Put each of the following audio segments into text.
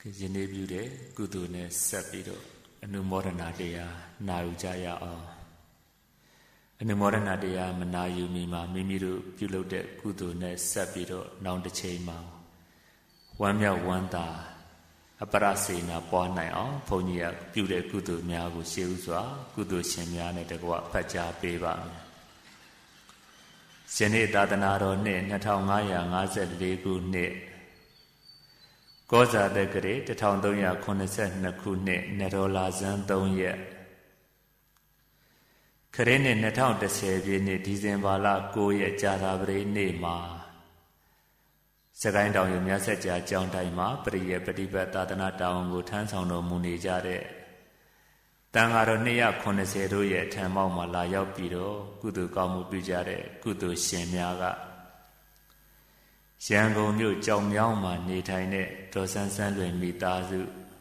ယနေ့ပြုတဲ့ကုသိုလ်နဲ့ဆက်ပြီးတော့အနုမောဒနာတရားနာယူကြရအောင်အနုမောဒနာတရားမနာယူမီမှာမိမိတို့ပြုလုပ်တဲ့ကုသိုလ်နဲ့ဆက်ပြီးတော့နောက်တစ်ချိန်မှာဝမ်းမြောက်ဝမ်းသာအပရစေနာပွားနိုင်အောင်ဘုန်းကြီးကပြုတဲ့ကုသိုလ်များကိုရှေးဥစွာကုသိုလ်ရှင်များနဲ့တကွဖတ်ကြားပေးပါမယ်ယနေ့သာသနာတော်နှစ်2554ခုနှစ်ကောဇာတက္ကရာ1382ခုနှစ်နရောလာဇန်3ရက်ခရစ်နှစ်2010ပြည့်နှစ်ဒီဇင်ဘာလ9ရက်ကြာသပတေးနေ့မှာစကိုင်းတောင်ရမြတ်ဆက်ကြာကျောင်းတိုင်းမှာပရိယေပฏิပတ်သာသနာတောင်ကိုထမ်းဆောင်တော်မူနေကြတဲ့တန်ဃာတော်290တို့ရဲ့အထံမောက်မှာလာရောက်ပြီးတော့ကုသိုလ်ကောင်းမှုပြုကြတဲ့ကုသိုလ်ရှင်များကရန်ကုန်မြို့ကြောင်မြောင်းမှာနေထိုင်တဲ့ဒေါ်ဆန်းဆန်းလွင်မိသားစု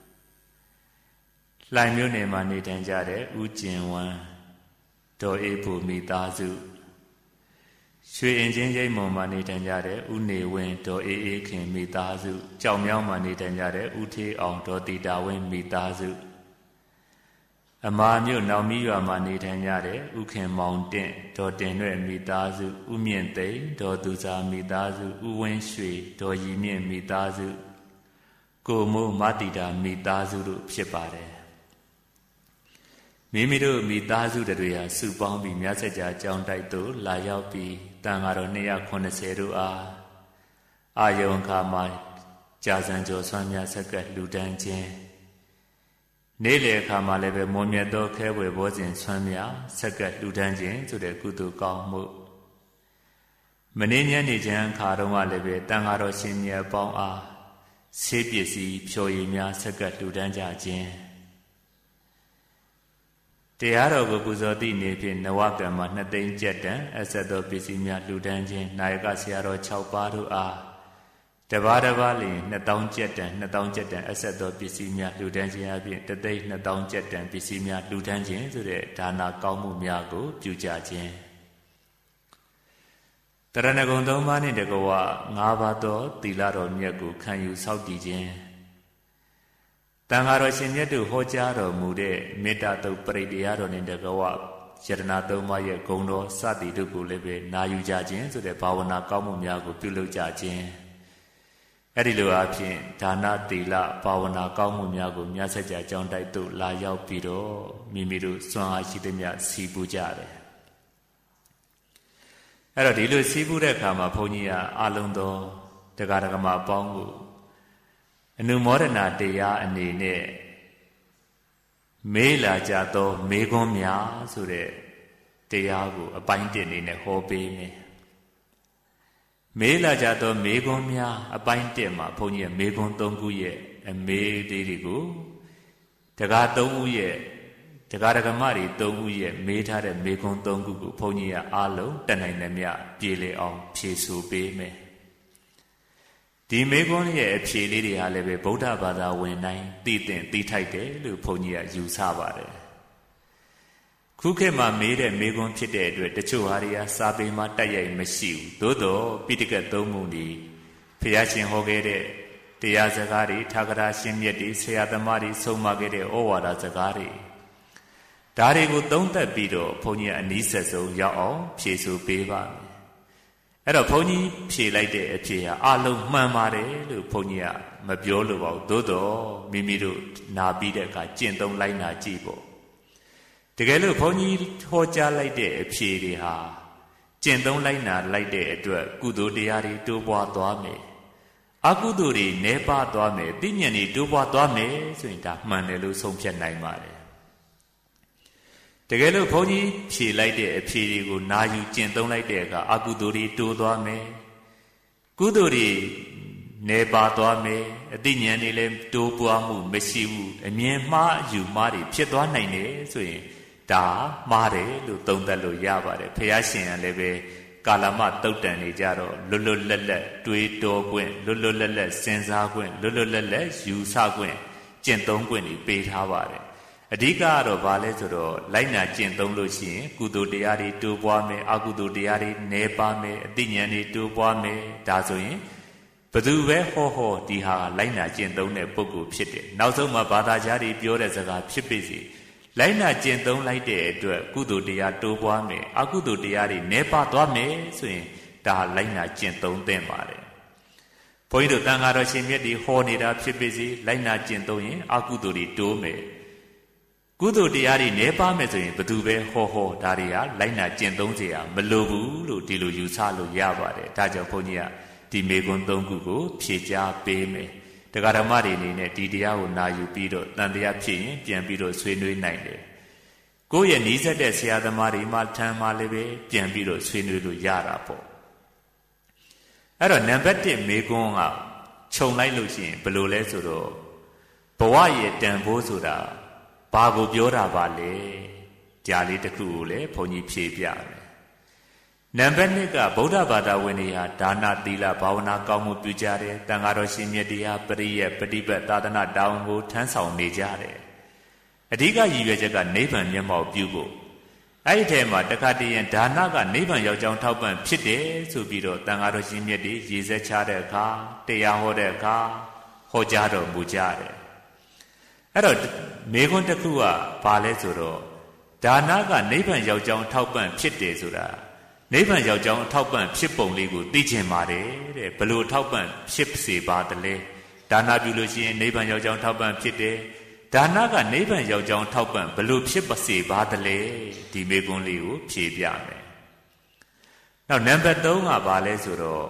လှိုင်မြို့နယ်မှာနေထိုင်ကြတဲ့ဦးကျင်ဝမ်းဒေါ်အေးဘူမိသားစုရွှေအင်ချင်းရိပ်မွန်မှာနေထိုင်ကြတဲ့ဦးနေဝင်းဒေါ်အေးအေးခင်မိသားစုကြောင်မြောင်းမှာနေထိုင်ကြတဲ့ဦးထေးအောင်ဒေါ်တီတာဝင်းမိသားစုအမာမြို့နောင်မီရွာမှာနေထိုင်ကြတဲ့ဦးခင်မောင်တင့်ဒေါ်တင်ရွဲ့မိသားစုဦးမြင့်သိန်းဒေါ်သူစာမိသားစုဦးဝင်းရွှေဒေါ်ရီမြင့်မိသားစုကိုမိုးမတီတာမိသားစုတို့ဖြစ်ပါတယ်မိမိတို့မိသားစုတွေဟာစုပေါင်းပြီးမြတ်ဆက်ကြာကျောင်းတိုက်သို့လာရောက်ပြီးတန်ဃာတော်290တို့အားအာယုံခါမှာကြာစံကျော်ဆွမ်းများဆက်ကလူတန်းခြင်းနေ့လေအခါမှာလည်းပဲမွန်မြတ်သောခဲဝယ်ဘောဇဉ်ဆွမ်းများဆက်ကလူတန်းခြင်းဆိုတဲ့ကုသိုလ်ကောင်းမှုမနေ့ညနေချမ်းခါတုန်းကလည်းပဲတန်ဃာတော်ရှင်မြတ်ပေါင်းအားဆေးပစ္စည်းဖြော်ရည်များဆက်ကလူတန်းကြခြင်းတရားတော်ကိုပူဇော်သည့်နေ့ဖြင့်နဝကံမှာ2သိန်းကျပ်တန်အဆက်သောပစ္စည်းများလူတန်းခြင်းနာယကဆရာတော်6ပါးတို့အားတပါးတပါးလျင်2000ကျပ်တန်2000ကျပ်တန်အဆက်သောပစ္စည်းများလူတန်းခြင်းအပြင်32000ကျပ်တန်ပစ္စည်းများလူတန်းခြင်းဆိုတဲ့ဒါနကောင်းမှုများကိုပြုကြခြင်းတရဏဂုံ3ပါးနှင့်တကွ5ပါးသောသီလတော်မြတ်ကိုခံယူဆောက်တည်ခြင်းတန်ဃာတော်ရှင်မြတ်တို့ဟောကြားတော်မူတဲ့မေတ္တာတုတ်ပရိတရားတော်နှင့်တကွယတနာ3ပါးရဲ့ဂုဏ်တော်စသည်တို့ကိုလည်းပဲနာယူကြခြင်းဆိုတဲ့ဘာဝနာကောင်းမှုများကိုပြုလုပ်ကြခြင်းအဲ့ဒီလိုအဖြစ်ဒါနသီလဘာဝနာကောင်းမှုများကိုမြတ်ဆက်ကြာကျောင်းတိုက်သို့လာရောက်ပြီးတော့မိမိတို့စွမ်းအားရှိသမျှစီပူကြတယ်အဲ့တော့ဒီလိုစီးပူးတဲ့အခါမှာဘုန်းကြီးကအလုံးသောတရားဓမ္မအပေါင်းကိုအနုမောဒနာတရားအနေနဲ့မေးလာကြသောမေးခွန်းများဆိုတဲ့တရားကိုအပိုင်း1အနေနဲ့ဟောပေးမယ်မေးလာကြသောမေးခွန်းများအပိုင်း1မှာဘုန်းကြီးကမေးခွန်း3ခုရဲ့အမေးလေးတွေကိုတရား3ဦးရဲ့တရားဓမ္မတွေ3ဦးရဲ့မေးထားတဲ့မေးခွန်း3ခုကိုဘုန်းကြီးကအားလုံးတတ်နိုင်သမျှပြေလည်အောင်ဖြေဆိုပေးမယ်ဒီမေးခွန်းရဲ့အဖြေလေးတွေဟာလည်းပဲဗုဒ္ဓဘာသာဝင်တိုင်းသိသင့်သိထိုက်တယ်လို့ဘုန်းကြီးကယူဆပါတယ်ခုခေတ်မှာမေးတဲ့မေးခွန်းဖြစ်တဲ့အတွက်တချို့ဟာတွေကစာပေမှာတက်ရိုက်မရှိဘူးသို့တော့ပိဋကတ်သုံးပုံဒီဘုရားရှင်ဟောခဲ့တဲ့တရားစကားတွေထာဂရရှင်မြတ်တွေဆရာသမားတွေဆုံးမခဲ့တဲ့ဩဝါဒစကားတွေဒါတွေကိုသုံးသပ်ပြီးတော့ဘုန်းကြီးကအနည်းဆက်ဆုံးရောက်အောင်ဖြေဆိုပေးပါမယ်အဲ့တော့ဘုန်းကြီးဖြေလိုက်တဲ့အဖြေဟာအလုံးမှန်ပါတယ်လို့ဘုန်းကြီးကမပြောလို့ပါဘူးသို့တော့မိမိတို့နာပြီးတဲ့အခါကျင့်သုံးလိုက်နာကြည့်ပေါ့တကယ်လို့ဘုန်းကြီးဟောကြားလိုက်တဲ့အဖြေတွေဟာကျင့်သုံးလိုက်နာလိုက်တဲ့အတွက်ကုသိုလ်တရားတွေတိုးပွားသွားမယ်အကုသိုလ်တွေနည်းပါးသွားမယ်သိဉာဏ်တွေတိုးပွားသွားမယ်ဆိုရင်ဒါမှန်တယ်လို့ဆုံးဖြတ်နိုင်ပါတယ်တကယ်လို့ဘုန်းကြီးဖြေလိုက်တဲ့အဖြေတွေကိုနာယူကျင့်သုံးလိုက်တဲ့အခါအကုသိုလ်တွေတိုးသွားမယ်ကုသိုလ်တွေနေပါသွားမယ်အသိဉာဏ်တွေလည်းတိုးပွားမှုမရှိဘူးအမြင်မှားယူမှားတွေဖြစ်သွားနိုင်တယ်ဆိုရင်ဒါမှားတယ်လို့သုံးသပ်လို့ရပါတယ်ဘုရားရှင်ကလည်းပဲကာလမတုတ်တန်နေကြတော့လွတ်လွတ်လပ်လပ်တွေးတောခွင့်လွတ်လွတ်လပ်လပ်စဉ်းစားခွင့်လွတ်လွတ်လပ်လပ်ယူဆခွင့်ကျင့်သုံးခွင့်တွေပေးထားပါတယ်အဓိကကတော့ဘာလဲဆိုတော့လိုက်နာကျင့်သုံးလို့ရှိရင်ကုသိုလ်တရားတွေတိုးပွားမယ်အကုသိုလ်တရားတွေနည်းပါးမယ်အသိဉာဏ်တွေတိုးပွားမယ်ဒါဆိုရင်ဘသူပဲဟောဟောဒီဟာလိုက်နာကျင့်သုံးတဲ့ပုဂ္ဂိုလ်ဖြစ်တယ်နောက်ဆုံးမှာဘာသာကြားတွေပြောတဲ့စကားဖြစ်ပေစီလိုက်နာကျင့်သုံးလိုက်တဲ့အတွက်ကုသိုလ်တရားတိုးပွားမယ်အကုသိုလ်တရားတွေနည်းပါးသွားမယ်ဆိုရင်ဒါလိုက်နာကျင့်သုံးသင့်ပါတယ်ဘုန်းကြီးတို့တန်ဃာတော်ရှင်မြတ်တွေဟောနေတာဖြစ်ပေစီလိုက်နာကျင့်သုံးရင်အကုသိုလ်တွေတိုးမယ်ကုသိုလ်တရားတွေနည်းပါးမယ်ဆိုရင်ဘသူပဲဟောဟောဒါတွေကလိုက်နာကျင့်သုံးเสียမလိုဘူးလို့ဒီလိုယူဆလို့ရပါတယ်ဒါကြောင့်ဘုန်းကြီးကဒီမေကွန်း၃ခုကိုဖြေကြားပေးမယ်တရားဓမ္မတွေအနေနဲ့ဒီတရားကိုနာယူပြီးတော့တန်တရားဖြစ်ရင်ပြန်ပြီးတော့ဆွေးနွေးနိုင်တယ်ကိုယ့်ရဲ့နီးစပ်တဲ့ဆရာသမားတွေမှထမ်းမှလည်းပဲပြန်ပြီးတော့ဆွေးနွေးလို့ရတာပေါ့အဲ့တော့နံပါတ်1မေကွန်းကခြုံလိုက်လို့ရှိရင်ဘယ်လိုလဲဆိုတော့ဘဝရဲ့တန်ဖိုးဆိုတာဘာကိုပြောတာပါလဲကြားလေးတစ်ခုကိုလည်းဘုန်းကြီးဖြေပြမယ်နံပါတ်2ကဗုဒ္ဓဘာသာဝင်တွေဟာဒါနသီလဘာဝနာကောင်းမှုပြုကြတယ်တန်ဃာတော်ရှင်မြတ်တရားပရိယတ်ပฏิပတ်သာသနာတောင်းကိုထမ်းဆောင်နေကြတယ်အဓိကရည်ရွယ်ချက်ကနိဗ္ဗာန်မျက်မှောက်ပြုဖို့အဲ့ဒီထဲမှာတခါတည်းရင်ဒါနကနိဗ္ဗာန်ရောက်ကြောင်းထောက်ပံ့ဖြစ်တယ်ဆိုပြီးတော့တန်ဃာတော်ရှင်မြတ်တွေရည်စက်ချတဲ့အခါတရားဟောတဲ့အခါဟောကြားတော်မူကြတယ်အဲ့တော့မေခွန်းတစ်ခုကဘာလဲဆိုတော့ဒါနကနိဗ္ဗာန်ရောက်ကြောင်းထောက်ပံ့ဖြစ်တယ်ဆိုတာနိဗ္ဗာန်ရောက်ကြောင်းအထောက်ပံ့ဖြစ်ပုံလေးကိုသိချင်ပါတယ်တဲ့ဘလို့ထောက်ပံ့ဖြစ်စေပါတလဲဒါနပြုလို့ရှိရင်နိဗ္ဗာန်ရောက်ကြောင်းထောက်ပံ့ဖြစ်တယ်ဒါနကနိဗ္ဗာန်ရောက်ကြောင်းထောက်ပံ့ဘလို့ဖြစ်ပါစေပါတလဲဒီမေကွန်းလေးကိုဖြေပြမယ်နောက်နံပါတ်3ကဘာလဲဆိုတော့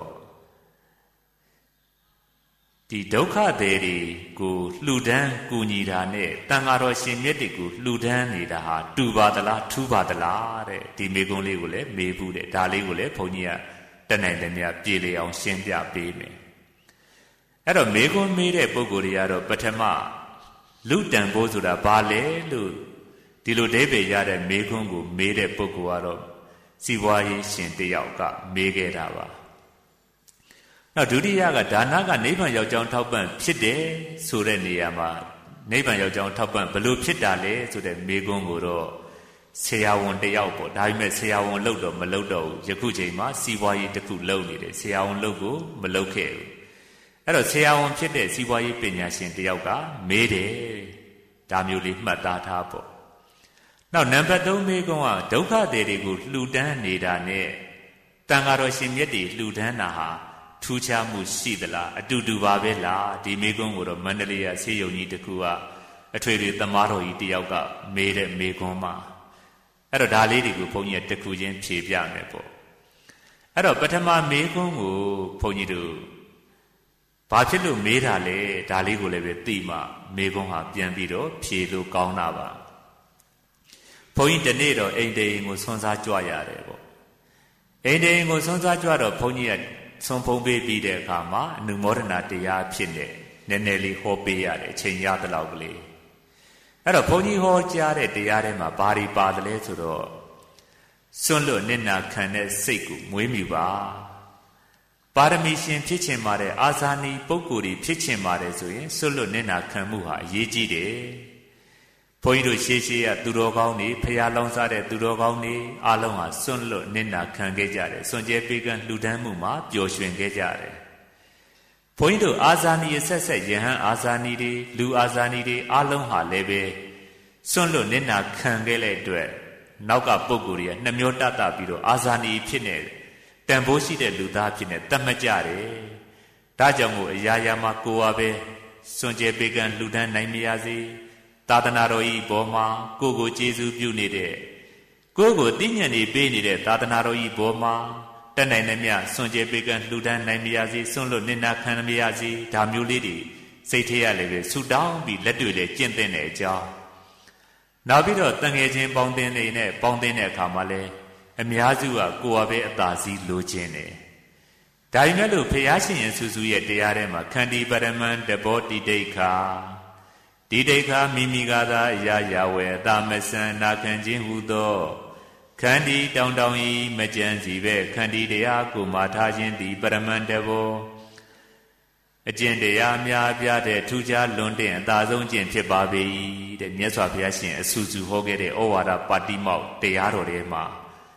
ဒီဒုက္ခတွေကိုလှူဒန်းကူညီတာနဲ့တန်ဃာတော်ရှင်မြတ်တွေကိုလှူဒန်းနေတာဟာတူပါသလားထူးပါသလားတဲ့ဒီမေကွန်းလေးကိုလည်းမေးဘူးတဲ့ဒါလေးကိုလည်းဘုန်းကြီးကတနိုင်တယ်များပြေလည်အောင်ရှင်းပြပေးမယ်အဲ့တော့မေကွန်းမေးတဲ့ပုဂ္ဂိုလ်တွေကတော့ပထမလူတန်ဖိုးဆိုတာဘာလဲလို့ဒီလိုဒိဗ္ဗေရတဲ့မေကွန်းကိုမေးတဲ့ပုဂ္ဂိုလ်ကတော့စီးပွားရေးရှင်တယောက်ကမေးခဲ့တာပါနောက်ဒုတိယကဒါနကနိဗ္ဗာန်ရောက်ကြောင်းထောက်ပံ့ဖြစ်တယ်ဆိုတဲ့နေရာမှာနိဗ္ဗာန်ရောက်ကြောင်းထောက်ပံ့ဘလို့ဖြစ်တာလဲဆိုတဲ့မေကွန်းကိုတော့ဆရာဝန်တယောက်ပေါ့ဒါပေမဲ့ဆရာဝန်လုပ်တော့မလုပ်တော့ဘူးယခုချိန်မှာစီးပွားရေးတစ်ခုလုပ်နေတယ်ဆရာဝန်လုပ်ကိုမလုပ်ခဲ့ဘူးအဲ့တော့ဆရာဝန်ဖြစ်တဲ့စီးပွားရေးပညာရှင်တယောက်ကမေးတယ်ဒါမျိုးလေးမှတ်သားထားပေါ့နောက်နံပါတ်3မေကွန်းကဒုက္ခတွေကိုလှူဒန်းနေတာနဲ့တန်ဃာတော်ရှင်မြတ်တွေလှူဒန်းတာဟာထူးခြားမှုရှိသလားအတူတူပါပဲလားဒီမေကွန်းကိုတော့မန္တလေးရဆေးရုံကြီးတစ်ခုကအထွေထွေသမားတော်ကြီးတယောက်ကမေးတဲ့မေကွန်းမှာအဲ့တော့ဒါလေးတွေကိုဘုန်းကြီးကတစ်ခုချင်းဖြေပြမယ်ပေါ့အဲ့တော့ပထမမေကွန်းကိုဘုန်းကြီးတို့ဘာဖြစ်လို့မေးတာလဲဒါလေးကိုလည်းပဲသိမှမေကွန်းဟာပြန်ပြီးတော့ဖြေလို့ကောင်းတာပါဘုန်းကြီးဒီနေ့တော့အိမ်တေရင်ကိုဆွမ်းစားကြွရတယ်ပေါ့အိမ်တေရင်ကိုဆွမ်းစားကြွတော့ဘုန်းကြီးကဆုံးဖုံးပေးပြီးတဲ့အခါမှာအနုမောဒနာတရားဖြစ်နေနည်းနည်းလေးဟောပေးရတယ်အချိန်ရသလောက်ကလေးအဲ့တော့ဘုန်းကြီးဟောကြားတဲ့တရားထဲမှာဘာတွေပါတယ်လဲဆိုတော့စွန့်လွတ်နစ်နာခံတဲ့စိတ်ကိုမွေးမြူပါပါရမီရှင်ဖြစ်ခြင်းပါတဲ့အာဇာနည်ပုဂ္ဂိုလ်တွေဖြစ်ခြင်းပါတယ်ဆိုရင်စွန့်လွတ်နစ်နာခံမှုဟာအရေးကြီးတယ်ဘုန်းကြီးတို့ရှေးရှေးကသူတော်ကောင်းတွေဖရာလောင်းစားတဲ့သူတော်ကောင်းတွေအားလုံးဟာစွန့်လွတ်နစ်နာခံခဲ့ကြတယ်စွန့်ကြဲပေးကမ်းလှူဒန်းမှုမှာပျော်ရွှင်ခဲ့ကြတယ်ဘုန်းကြီးတို့အာဇာနည်ဆက်ဆက်ယဟန်အာဇာနည်တွေလူအာဇာနည်တွေအားလုံးဟာလည်းပဲစွန့်လွတ်နစ်နာခံခဲ့တဲ့အတွက်နောက်ကပုဂ္ဂိုလ်တွေကနှမျောတတပြီးတော့အာဇာနည်ဖြစ်နေတန်ဖိုးရှိတဲ့လူသားဖြစ်နေတတ်မှတ်ကြတယ်ဒါကြောင့်မို့အရာရာမှာကိုယ်ပါပဲစွန့်ကြဲပေးကမ်းလှူဒန်းနိုင်မရစေသာသနာတော်ဤဘောမှာကိုယ်ကိုကျေးဇူးပြုနေတဲ့ကိုယ်ကိုသိဉာဏ်နေပေးနေတဲ့သာသနာတော်ဤဘောမှာတတ်နိုင်တဲ့မြစွန့်ကြဲပေးကမ်းလှူဒန်းနိုင်မရစေစွန့်လွတ်နစ်နာခံမရစေဒါမျိုးလေးတွေစိတ်ထဲရလည်းပဲဆူတောင်းပြီးလက်တွေ့လည်းကျင့်သင့်တဲ့အကြောင်းနောက်ပြီးတော့တန်ငယ်ချင်းပေါင်းသင်းနေနဲ့ပေါင်းသင်းတဲ့အခါမှာလည်းအများစုကကိုယ်ပါပဲအသာစီးလိုချင်တယ်ဒါပေမဲ့လို့ဖျားရှင်ရဲ့ဆူဆူရဲ့တရားထဲမှာခန္တီပရမန်တဘောတိဒိဋ္ဌာဒီဒိဋ္ဌာမိမိကသာအရာရာဝေအတာမဆန်နာခံခြင်းဟုသောခန္တီတောင်တောင်ဤမကြံစီပဲခန္တီတရားကိုမာထားခြင်းသည်ပရမန်တဘောအကျင့်တရားများပြားတဲ့ထူးခြားလွန်တဲ့အသာဆုံးကျင့်ဖြစ်ပါပေတဲ့မြတ်စွာဘုရားရှင်အဆူဆူဟောခဲ့တဲ့ဩဝါဒပါတိမောက်တရားတော်ထဲမှာ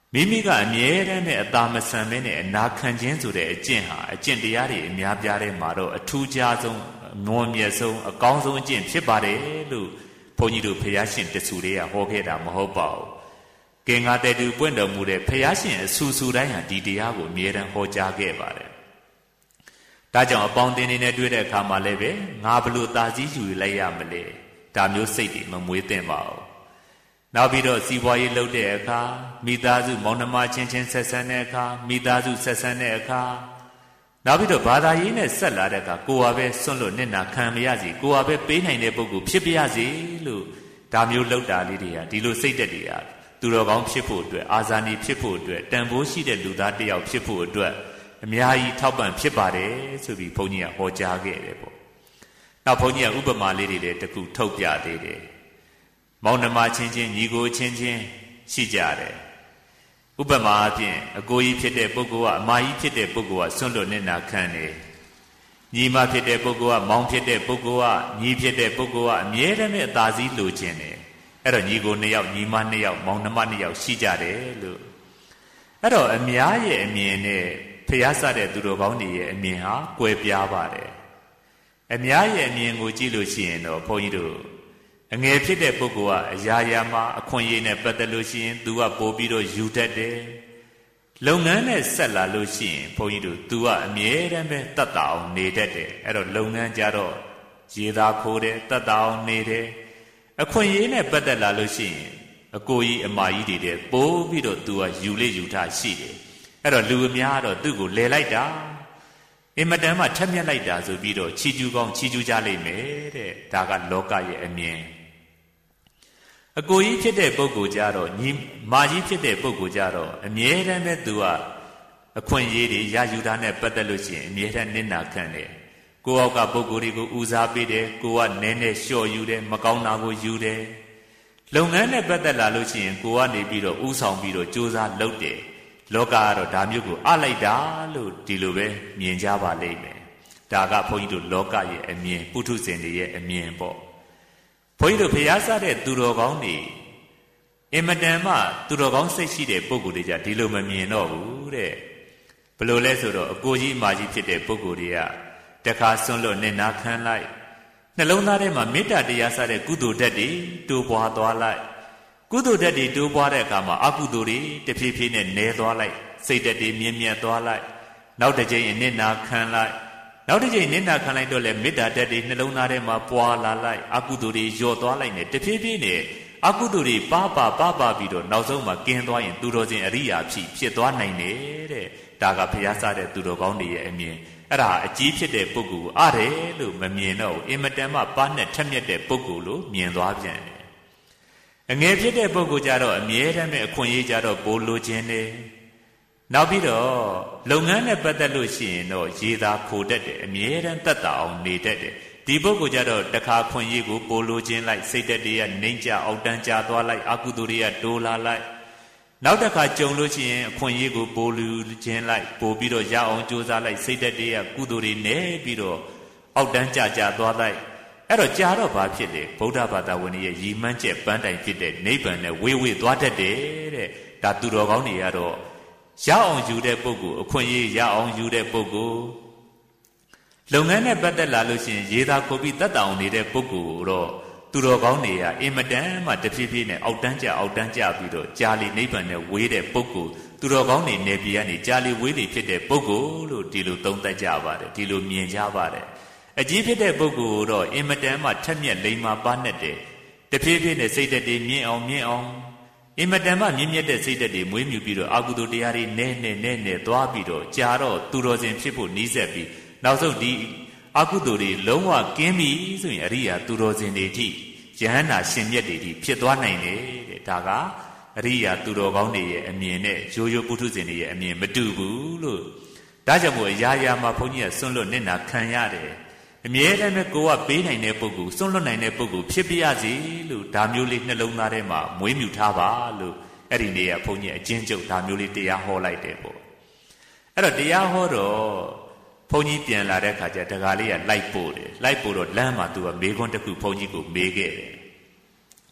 မိမိကအမြဲတမ်းနဲ့အသာမဆန်မဲနဲ့အနာခံခြင်းဆိုတဲ့အကျင့်ဟာအကျင့်တရားတွေအများပြားတဲ့မှာတော့အထူးခြားဆုံးနွန်မြတ်ဆုံးအကောင်းဆုံးအကျင့်ဖြစ်ပါတယ်လို့ဘုန်းကြီးတို့ဖျားရှင်တဆူတွေကဟောခဲ့တာမဟုတ်ပါဘူး။ကင်္ဂါတေတူပွင့်တော်မူတဲ့ဖျားရှင်အဆူဆူတိုင်းဟာဒီတရားကိုအမြဲတမ်းဟောကြားခဲ့ပါတယ်။ဒါကြောင့်အပေါင်းတင်နေနဲ့တွေ့တဲ့အခါမှာလည်းပဲငါဘလို့သာစည်းယူလိုက်ရမလဲဒါမျိုးစိတ်တွေမမွေးသင့်ပါဘူး။နောက်ပြီးတော့စီးပွားရေးလုပ်တဲ့အခါမိသားစုမောင်နှမချင်းချင်းဆက်ဆံတဲ့အခါမိသားစုဆက်ဆံတဲ့အခါနောက်ပြီးတော့ဘာသာရေးနဲ့ဆက်လာတဲ့အခါကိုယ်ဟာပဲစွန့်လွတ်နစ်နာခံမရစီကိုယ်ဟာပဲပေးနိုင်တဲ့ပုဂ္ဂိုလ်ဖြစ်ပါရစေလို့ဒါမျိုးလောက်တာလေးတွေကဒီလိုစိတ်သက်တွေကသူတော်ကောင်းဖြစ်ဖို့အတွက်အာဇာနည်ဖြစ်ဖို့အတွက်တန်ဖိုးရှိတဲ့လူသားတစ်ယောက်ဖြစ်ဖို့အတွက်အများကြီးထောက်ပံ့ဖြစ်ပါတယ်ဆိုပြီးဘုန်းကြီးကဟောကြားခဲ့တယ်ပေါ့။နောက်ဘုန်းကြီးကဥပမာလေးတွေလည်းတခုထုတ်ပြသေးတယ်။မောင်နှမချင်းချင်းညီကိုချင်းချင်းရှိကြတယ်။ဥပမာအပြင်အကိုကြီးဖြစ်တဲ့ပုဂ္ဂိုလ်ကအမကြီးဖြစ်တဲ့ပုဂ္ဂိုလ်ကဆွန့်လွတ်နေတာခံတယ်။ညီမဖြစ်တဲ့ပုဂ္ဂိုလ်ကမောင်ဖြစ်တဲ့ပုဂ္ဂိုလ်ကညီဖြစ်တဲ့ပုဂ္ဂိုလ်ကအမြဲတမ်းအသာစီးလိုချင်တယ်။အဲ့တော့ညီကို2ယောက်ညီမ2ယောက်မောင်နှမ2ယောက်ရှိကြတယ်လို့အဲ့တော့အများရဲ့အမြင်နဲ့ဖျားဆတဲ့သူတော်ကောင်းတွေရဲ့အမြင်ဟာကွဲပြားပါတယ်။အများရဲ့အမြင်ကိုကြည့်လို့ရှိရင်တော့ဘုန်းကြီးတို့အငယ်ဖြစ်တဲ့ပုဂ္ဂိုလ်ကအရာရာမှာအခွင့်အရေးနဲ့ပတ်သက်လို့ရှိရင် तू ကပို့ပြီးတော့ယူတတ်တယ်။လုပ်ငန်းနဲ့ဆက်လာလို့ရှိရင်ဘုန်းကြီးတို့ तू ကအမြဲတမ်းပဲတတ်တာအောင်နေတတ်တယ်။အဲ့တော့လုပ်ငန်းကြတော့ရေသာခိုးတယ်တတ်တာအောင်နေတယ်။အခွင့်အရေးနဲ့ပတ်သက်လာလို့ရှိရင်အကိုကြီးအမကြီးတွေတဲ့ပို့ပြီးတော့ तू ကယူလေယူထားရှိတယ်။အဲ့တော့လူအများတော့သူ့ကိုလဲလိုက်တာအင်မတန်မှထက်မြက်လိုက်တာဆိုပြီးတော့ချီကျူးကောင်းချီကျူးကြလိမ့်မယ်တဲ့ဒါကလောကရဲ့အမြင်အကိုကြီးဖြစ်တဲ့ပုဂ္ဂိုလ်ကြတော့ညီမကြီးဖြစ်တဲ့ပုဂ္ဂိုလ်ကြတော့အမြဲတမ်းပဲသူကအခွင့်အရေးတွေရယူတာနဲ့ပတ်သက်လို့ရှိရင်အမြဲတမ်းနစ်နာခံတယ်ကိုယ့်အောက်ကပုဂ္ဂိုလ်တွေကိုဦးစားပေးတယ်ကိုကနည်းနည်းလျှော့ယူတယ်မကောင်းတာကိုယူတယ်လုပ်ငန်းနဲ့ပတ်သက်လာလို့ရှိရင်ကိုကနေပြီးတော့ဥဆောင်ပြီးတော့စ조사လုပ်တယ်လောကကတော့ဒါမျိုးကိုအလိုက်တာလို့ဒီလိုပဲမြင်ကြပါလိမ့်မယ်ဒါကဘုန်းကြီးတို့လောကရဲ့အမြင်ပုထုဇဉ်တွေရဲ့အမြင်ပေါ့ဘုန်းကြီးတို့ဖျားဆတဲ့သူတော်ကောင်းတွေအင်မတန်မှသူတော်ကောင်းစိတ်ရှိတဲ့ပုဂ္ဂိုလ်တွေကြဒီလိုမမြင်တော့ဘူးတဲ့ဘယ်လိုလဲဆိုတော့အကိုကြီးအမကြီးဖြစ်တဲ့ပုဂ္ဂိုလ်တွေကတခါဆွန့်လွတ်နေနာခံလိုက်နှလုံးသားထဲမှာမေတ္တာတရားစတဲ့ကုသိုလ်ဓာတ်တွေတိုးပွားသွားလိုက်ကုသိုလ်ဓာတ်တွေတိုးပွားတဲ့အခါမှာအကုသိုလ်တွေတဖြည်းဖြည်းနဲ့နည်းသွားလိုက်စိတ်ဓာတ်တွေမြင့်မြတ်သွားလိုက်နောက်တစ်ချိန်နစ်နာခံလိုက်နောက်တစ်ချိန်နစ်နာခံလိုက်တော့လေမေတ္တာဓာတ်တွေနှလုံးသားထဲမှာပွားလာလိုက်အကုသိုလ်တွေလျော့သွားလိုက်နဲ့တဖြည်းဖြည်းနဲ့အကုသိုလ်တွေပါပြီးတော့နောက်ဆုံးမှာကင်းသွားရင်သူတော်စင်အရိယာဖြစ်သွားနိုင်တယ်တဲ့ဒါကဘုရားစတဲ့သူတော်ကောင်းတွေရဲ့အမြင်အဲ့ဒါအကြီးဖြစ်တဲ့ပုဂ္ဂိုလ်အားတယ်လို့မမြင်တော့ဘူးအင်မတန်မှပါနဲ့ထက်မြက်တဲ့ပုဂ္ဂိုလ်လို့မြင်သွားပြန်တယ်အငယ်ဖြစ်တဲ့ပုဂ္ဂိုလ်ကြတော့အမြဲတမ်းပဲအခွင့်အရေးကြတော့ပိုလိုခြင်းတယ်နောက်ပြီးတော့လုပ်ငန်းနဲ့ပတ်သက်လို့ရှိရင်တော့ရေသာခိုတတ်တယ်အမြဲတမ်းတတ်တာအောင်နေတတ်တယ်ဒီပုဂ္ဂိုလ်ကြတော့တခါခွင့်ရေးကိုပိုလိုခြင်းလိုက်စိတ်ဓာတ်တွေကနှိမ့်ကြအောက်တန်းကြသွားလိုက်အကုသိုလ်တွေကတိုးလာလိုက်နောက်တစ်ခါကြုံလို့ရှိရင်အခွင့်အရေးကိုပိုလူခြင်းလိုက်ပို့ပြီးတော့ရအောင်ကြိုးစားလိုက်စိတ်ဓာတ်တွေကကုသိုလ်တွေနဲ့ပြီးတော့အောက်တန်းကြသွားလိုက်အဲ့တော့ကြာတော့ဘာဖြစ်လဲဗုဒ္ဓဘာသာဝင်ရဲ့ရည်မှန်းချက်ပန်းတိုင်ဖြစ်တဲ့နိဗ္ဗာန်နဲ့ဝေးသွားတတ်တယ်တဲ့ဒါသူတော်ကောင်းတွေကတော့ရအောင်ယူတဲ့ပုဂ္ဂိုလ်အခွင့်အရေးရအောင်ယူတဲ့ပုဂ္ဂိုလ်လုပ်ငန်းနဲ့ပတ်သက်လာလို့ရှိရင်ရေသာခိုပြီးတတ်တောင်နေတဲ့ပုဂ္ဂိုလ်တော့သူတော်ကောင်းတွေကအင်မတန်မှတဖြည်းဖြည်းနဲ့အောက်တန်းကျပြီးတော့ကြာလီနိဗ္ဗာန်နဲ့ဝေးတဲ့ပုဂ္ဂိုလ်သူတော်ကောင်းတွေနေပြည်ကနေကြာလီဝေးလီဖြစ်တဲ့ပုဂ္ဂိုလ်လို့ဒီလိုသုံးသပ်ကြပါတယ်ဒီလိုမြင်ကြပါတယ်အကြီးဖြစ်တဲ့ပုဂ္ဂိုလ်တော့အင်မတန်မှထက်မြက်လိမ္မာပါနဲ့တယ်တဖြည်းဖြည်းနဲ့စိတ်ဓာတ်တွေမြင့်အောင်အင်မတန်မှမြင့်မြတ်တဲ့စိတ်ဓာတ်တွေမွေးမြူပြီးတော့အကုသိုလ်တရားတွေနဲသွားပြီးတော့ကြာတော့သူတော်စင်ဖြစ်ဖို့နှီးဆက်ပြီးနောက်ဆုံးဒီအကုသိုလ်တွေလုံးဝကင်းပြီဆိုရင်အရိယာသူတော်စင်တွေထိယဟန္တာရှင်မြတ်တွေထိဖြစ်သွားနိုင်တယ်တဲ့ဒါကအရိယာသူတော်ကောင်းတွေရဲ့အမြင်နဲ့ရိုးရိုးပုထုဇဉ်တွေရဲ့အမြင်မတူဘူးလို့ဒါကြောင့်မို့အရာရာမှာဘုန်းကြီးကဆွန့်လွတ်နေတာခံရတယ်အမြဲတမ်းပဲကိုကပေးနိုင်တဲ့ပုဂ္ဂိုလ်စွန့်လွတ်နိုင်တဲ့ပုဂ္ဂိုလ်ဖြစ်ပြရစီလို့ဒါမျိုးလေးနှလုံးသားထဲမှာမွေးမြူထားပါလို့အဲ့ဒီနေ့ကဘုန်းကြီးအကျဉ်းချုပ်ဒါမျိုးလေးတရားဟောလိုက်တယ်ပေါ့အဲ့တော့တရားဟောတော့ဘုန်းကြီးပြန်လာတဲ့ခါကျတကားလေးကလိုက်ပို့တော့လမ်းမှာသူကမေးခွန်းတစ်ခုဘုန်းကြီးကိုမေးခဲ့တယ်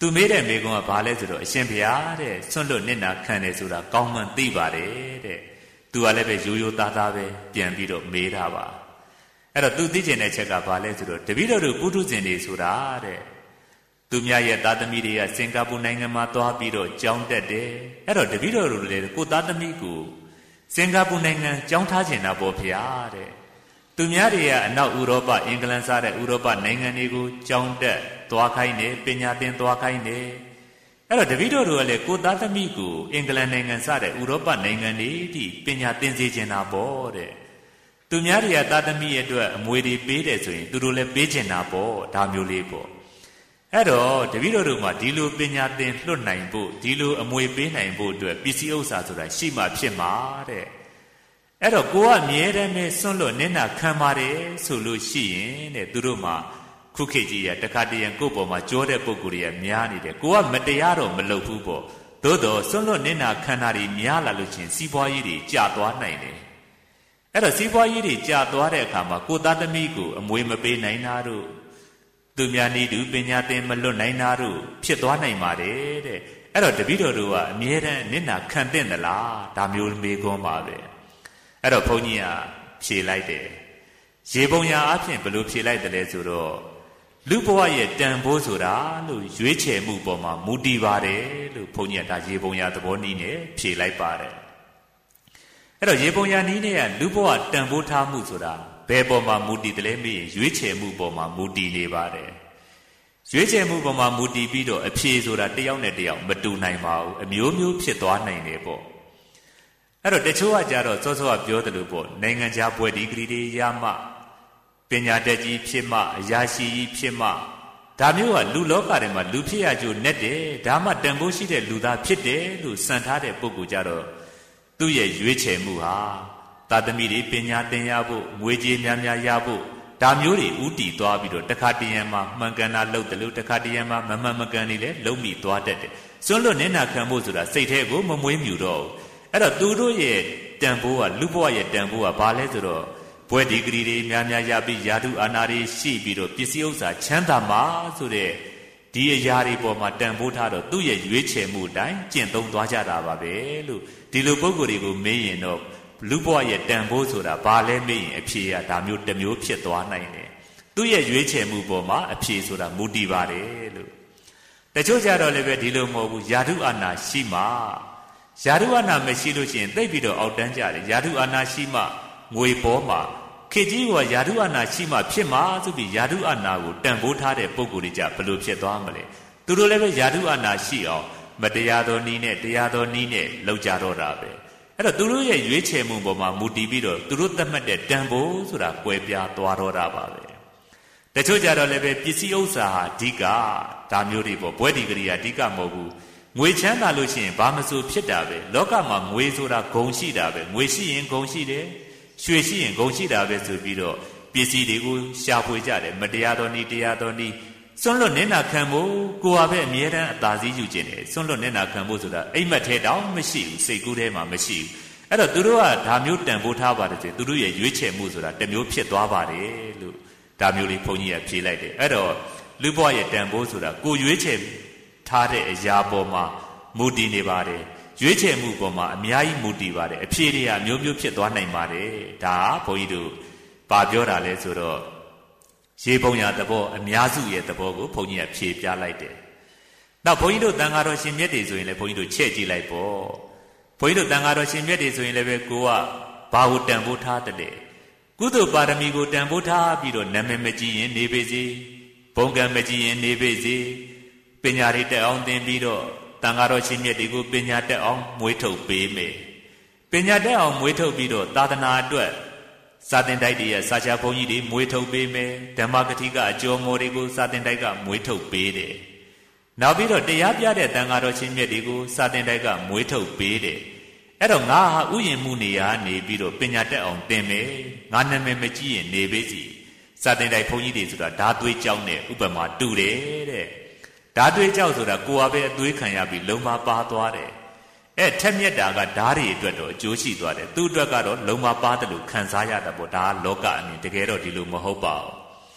သူမေးတဲ့မေကွန်းကဘာလဲဆိုတော့အရှင်ဘုရားတဲ့ဆွန့်လွတ်နစ်နာခံတယ်ဆိုတာကောင်းမှန်သိပါတယ်တဲ့သူကလည်းပဲရိုးရိုးသားသားပဲပြန်ပြီးတော့မေးတာပါအဲ့တော့သူသိကျင်တဲ့ချက်ကဘာလဲဆိုတော့တပည့်တော်တို့ပုထုဇဉ်တွေဆိုတာတဲ့သူများရဲ့သားသမီးတွေကစင်ကာပူနိုင်ငံမှာသွားပြီးတော့ကျောင်းတက်တယ်အဲ့တော့တပည့်တော်တို့လည်းကိုသားသမီးကိုစင်ကာပူနိုင်ငံကျောင်းထားချင်တာပေါ့ဗျာတဲ့သူများတွေကအနောက်ဥရောပအင်္ဂလန်စားတဲ့ဥရောပနိုင်ငံတွေကိုကျောင်းတက်သွားခိုင်းတယ်ပညာသင်သွားခိုင်းတယ်အဲ့တော့တပည့်တော်တို့ကလည်းကိုသားသမီးကိုအင်္ဂလန်နိုင်ငံစားတဲ့ဥရောပနိုင်ငံတွေဒီပညာသင်စေချင်တာပေါ့တဲ့သူများတွေကသားသမီးရဲ့အတွက်အမွေတွေပေးတယ်ဆိုရင်သူတို့လည်းပေးချင်တာပေါ့ဒါမျိုးလေးပေါ့အဲ့တော့တပည့်တော်တို့မှာဒီလိုပညာသင်လွတ်နိုင်ဖို့ဒီလိုအမွေပေးနိုင်ဖို့အတွက်ပစ္စည်းဥစ္စာဆိုတာရှိမှဖြစ်မှာတဲ့အဲ့တော့ကိုကအမြဲတမ်းနဲ့စွန့်လွတ်နစ်နာခံပါတယ်ဆိုလို့ရှိရင်တဲ့သူတို့မှာခုခေတ်ကြီးရတခါတရံကိုယ့်ပေါ်မှာကြောတဲ့ပုံကိုယ်တွေကများနေတယ်ကိုကမတရားတော့မလုပ်ဘူးပေါ့သို့တော့စွန့်လွတ်နစ်နာခံတာတွေများလာလို့ချင်းစီးပွားရေးတွေကျသွားနိုင်တယ်အဲ့တော့စီးပွားရေးတွေကျသွားတဲ့အခါမှာကိုသားသမီးကိုအမွေမပေးနိုင်တာတို့သူများနည်းတူပညာသင်မလွတ်နိုင်တာတို့ဖြစ်သွားနိုင်ပါတယ်တဲ့အဲ့တော့တပည့်တော်တို့ကအမြဲတမ်းနစ်နာခံသင့်သလားဒါမျိုးမေးခွန်းပါပဲအဲ့တော့ဘုန်းကြီးကဖြေလိုက်တယ်ရေပုံရအဖြစ်ဘယ်လိုဖြေလိုက်တယ်လဲဆိုတော့လူဘဝရဲ့တန်ဖိုးဆိုတာလို့ရွေးချယ်မှုပေါ်မှာမူတည်ပါတယ်လို့ဘုန်းကြီးကဒါရေပုံရသဘောနည်းနဲ့ဖြေလိုက်ပါတယ်အဲ့တော့ရေပုံရနည်းနဲ့ကလူဘဝတန်ဖိုးထားမှုဆိုတာဘယ်ပေါ်မှာမူတည်တယ်လဲမေးရင်ရွေးချယ်မှုပေါ်မှာမူတည်နေပါတယ်ရွေးချယ်မှုပေါ်မှာမူတည်ပြီးတော့အဖြေဆိုတာတယောက်နဲ့တယောက်မတူနိုင်ပါဘူးအမျိုးမျိုးဖြစ်သွားနိုင်တယ်ပေါ့အဲ့တော့တချို့ကကြတော့စောစောကပြောတယ်လို့ပေါ့နိုင်ငံခြားပွဲဒီဂရီတွေရမှပညာတတ်ကြီးဖြစ်မှအရာရှိကြီးဖြစ်မှဒါမျိုးကလူလောကထဲမှာလူဖြစ်ရကြိုနဲ့တယ်ဒါမှတန်ဖိုးရှိတဲ့လူသားဖြစ်တယ်လို့စံထားတဲ့ပုဂ္ဂိုလ်ကြတော့သူ့ရဲ့ရွေးချယ်မှုဟာသာသမီတွေပညာသင်ရဖို့ငွေကြေးများများရဖို့ဒါမျိုးတွေဥတီသွားပြီးတော့တခါတရံမှာမှန်ကန်တာလုပ်တယ်လို့တခါတရံမှာမမှန်မကန်နေလဲလုံးမိသွားတတ်တယ်စွန့်လွတ်နစ်နာခံဖို့ဆိုတာစိတ်ထဲကိုမမွေးမြူတော့ဘူးအဲ့တော့သူတို့ရဲ့တန်ဖိုးကလူဘဝရဲ့တန်ဖိုးကဘာလဲဆိုတော့ဘွဲဒီဂရီတွေများများရပြီးယာတုအာနာတွေရှိပြီးတော့ပစ္စည်းဥစ္စာချမ်းသာမှာဆိုတဲ့ဒီအရာတွေပေါ်မှာတန်ဖိုးထားတော့သူ့ရဲ့ရွေးချယ်မှုအတိုင်းကျင့်သုံးသွားကြတာပါပဲလို့ဒီလိုပုံကိုယ်တွေကိုမေးရင်တော့လူဘဝရဲ့တန်ဖိုးဆိုတာဘာလဲမေးရင်အဖြေကဒါမျိုးတစ်မျိုးဖြစ်သွားနိုင်တယ်သူ့ရဲ့ရွေးချယ်မှုပေါ်မှာအဖြေဆိုတာမူတည်ပါတယ်လို့တချို့ကြတော့လည်းပဲဒီလိုမဟုတ်ဘူးယာတုအာနာရှိမှယာတုအာနာမရှိလို့ရှိရင်သိပ်ပြီးတော့အောက်တန်းကြတယ်ယာတုအာနာရှိမှငွေပေါ်မှာခေကြီးကယာတုအာနာရှိမှဖြစ်မှာဆိုပြီးယာတုအာနာကိုတန်ဖိုးထားတဲ့ပုံကိုယ်တွေကြဘယ်လိုဖြစ်သွားမလဲသူတို့လည်းပဲယာတုအာနာရှိအောင်မတရားသောနည်းနဲ့တရားသောနည်းနဲ့လောက်ကြတော့တာပဲအဲ့တော့သူတို့ရဲ့ရွေးချယ်မှုပေါ်မှာမူတည်ပြီးတော့သူတို့သတ်မှတ်တဲ့တန်ဖိုးဆိုတာကွဲပြားသွားတော့တာပါပဲတချို့ကြတော့လည်းပဲပစ္စည်းဥစ္စာဟာအဓိကဒါမျိုးတွေပေါ့ဘွဲဒီဂရီကအဓိကမဟုတ်ဘူးငွေချမ်းသာလို့ရှိရင်ဘာမဆိုဖြစ်တာပဲလောကမှာငွေဆိုတာဂုဏ်ရှိတာပဲငွေရှိရင်ဂုဏ်ရှိတယ်ရွှေရှိရင်ဂုဏ်ရှိတာပဲဆိုပြီးတော့ပစ္စည်းတွေကိုရှာဖွေကြတယ်မတရားသောနည်းတရားသောနည်းစွန့်လွတ်နစ်နာခံဖို့ကိုယ်ဟာပဲအမြဲတမ်းအသာစီးယူခြင်းတယ်စွန့်လွတ်နစ်နာခံဖို့ဆိုတာအိမ်မက်ထဲတောင်မရှိဘူးစိတ်ကူးထဲမှာမရှိဘူးအဲ့တော့သူတို့ကဒါမျိုးတန်ဖိုးထားပါတယ်ဆိုသူတို့ရဲ့ရွေးချယ်မှုဆိုတာတစ်မျိုးဖြစ်သွားပါတယ်လို့ဒါမျိုးလေးဘုန်းကြီးကဖြေလိုက်တယ်အဲ့တော့လူဘဝရဲ့တန်ဖိုးဆိုတာကိုရွေးချယ်ထားတဲ့အရာပေါ်မှာမူတည်နေပါတယ်ရွေးချယ်မှုပေါ်မှာအများကြီးမူတည်ပါတယ်အဖြေတွေကအမျိုးမျိုးဖြစ်သွားနိုင်ပါတယ်ဒါဘုန်းကြီးတို့ပါပြောတာလဲဆိုတော့ရေပုံရသဘောအများစုရဲ့သဘောကိုဘုန်းကြီးကဖြေပြလိုက်တယ်နောက်ဘုန်းကြီးတို့တန်ဃာတော်ရှင်မြတ်တွေဆိုရင်လည်းဘုန်းကြီးတို့ချဲ့ကြည့်လိုက်ပေါ့ဘုန်းကြီးတို့တန်ဃာတော်ရှင်မြတ်တွေဆိုရင်လည်းပဲကိုကဘာကိုတန်ဖိုးထားတယ်ကုသိုလ်ပါရမီကိုတန်ဖိုးထားပြီးတော့နာမည်မကြည့်ရင်နေပေစေဘုံကံမကြည့်ရင်နေပေစေပညာတွေတက်အောင်သင်ပြီးတော့တန်ဃာတော်ရှင်မြတ်တွေကိုပညာတက်အောင်မွေးထုတ်ပေးမယ်ပညာတက်အောင်မွေးထုတ်ပြီးတော့သာသနာအတွက်စာသင်တိုက်တွေရဲ့စာချဘုန်းကြီးတွေမွေးထုတ်ပေးမယ်ဓမ္မဂတိကအကျော်မော်တွေကိုစာသင်တိုက်ကမွေးထုတ်ပေးတယ်နောက်ပြီးတော့တရားပြတဲ့တန်ဃာတော်ရှင်မြတ်တွေကိုစာသင်တိုက်ကမွေးထုတ်ပေးတယ်အဲ့တော့ငါဟာဥယျာဉ်မှုနေရာနေပြီးတော့ပညာတက်အောင်သင်မယ်ငါနာမည်မကြည့်ရင်နေပေးစီစာသင်တိုက်ဘုန်းကြီးတွေဆိုတာဓာသွေးကြောင်းနဲ့ဥပမာတူတယ်တဲ့ဓာသွေးကြောက်ဆိုတာကိုယ်ဟာပဲအသွေးခံရပြီးလုံမပါသွားတယ်အဲ့ထက်မြက်တာကဓာရီအတွက်တော့အကျိုးရှိသွားတယ်သူ့အတွက်ကတော့လုံမပါတယ်လို့ခံစားရတာပေါ့ဒါကလောကအမြင်တကယ်တော့ဒီလိုမဟုတ်ပါဘူး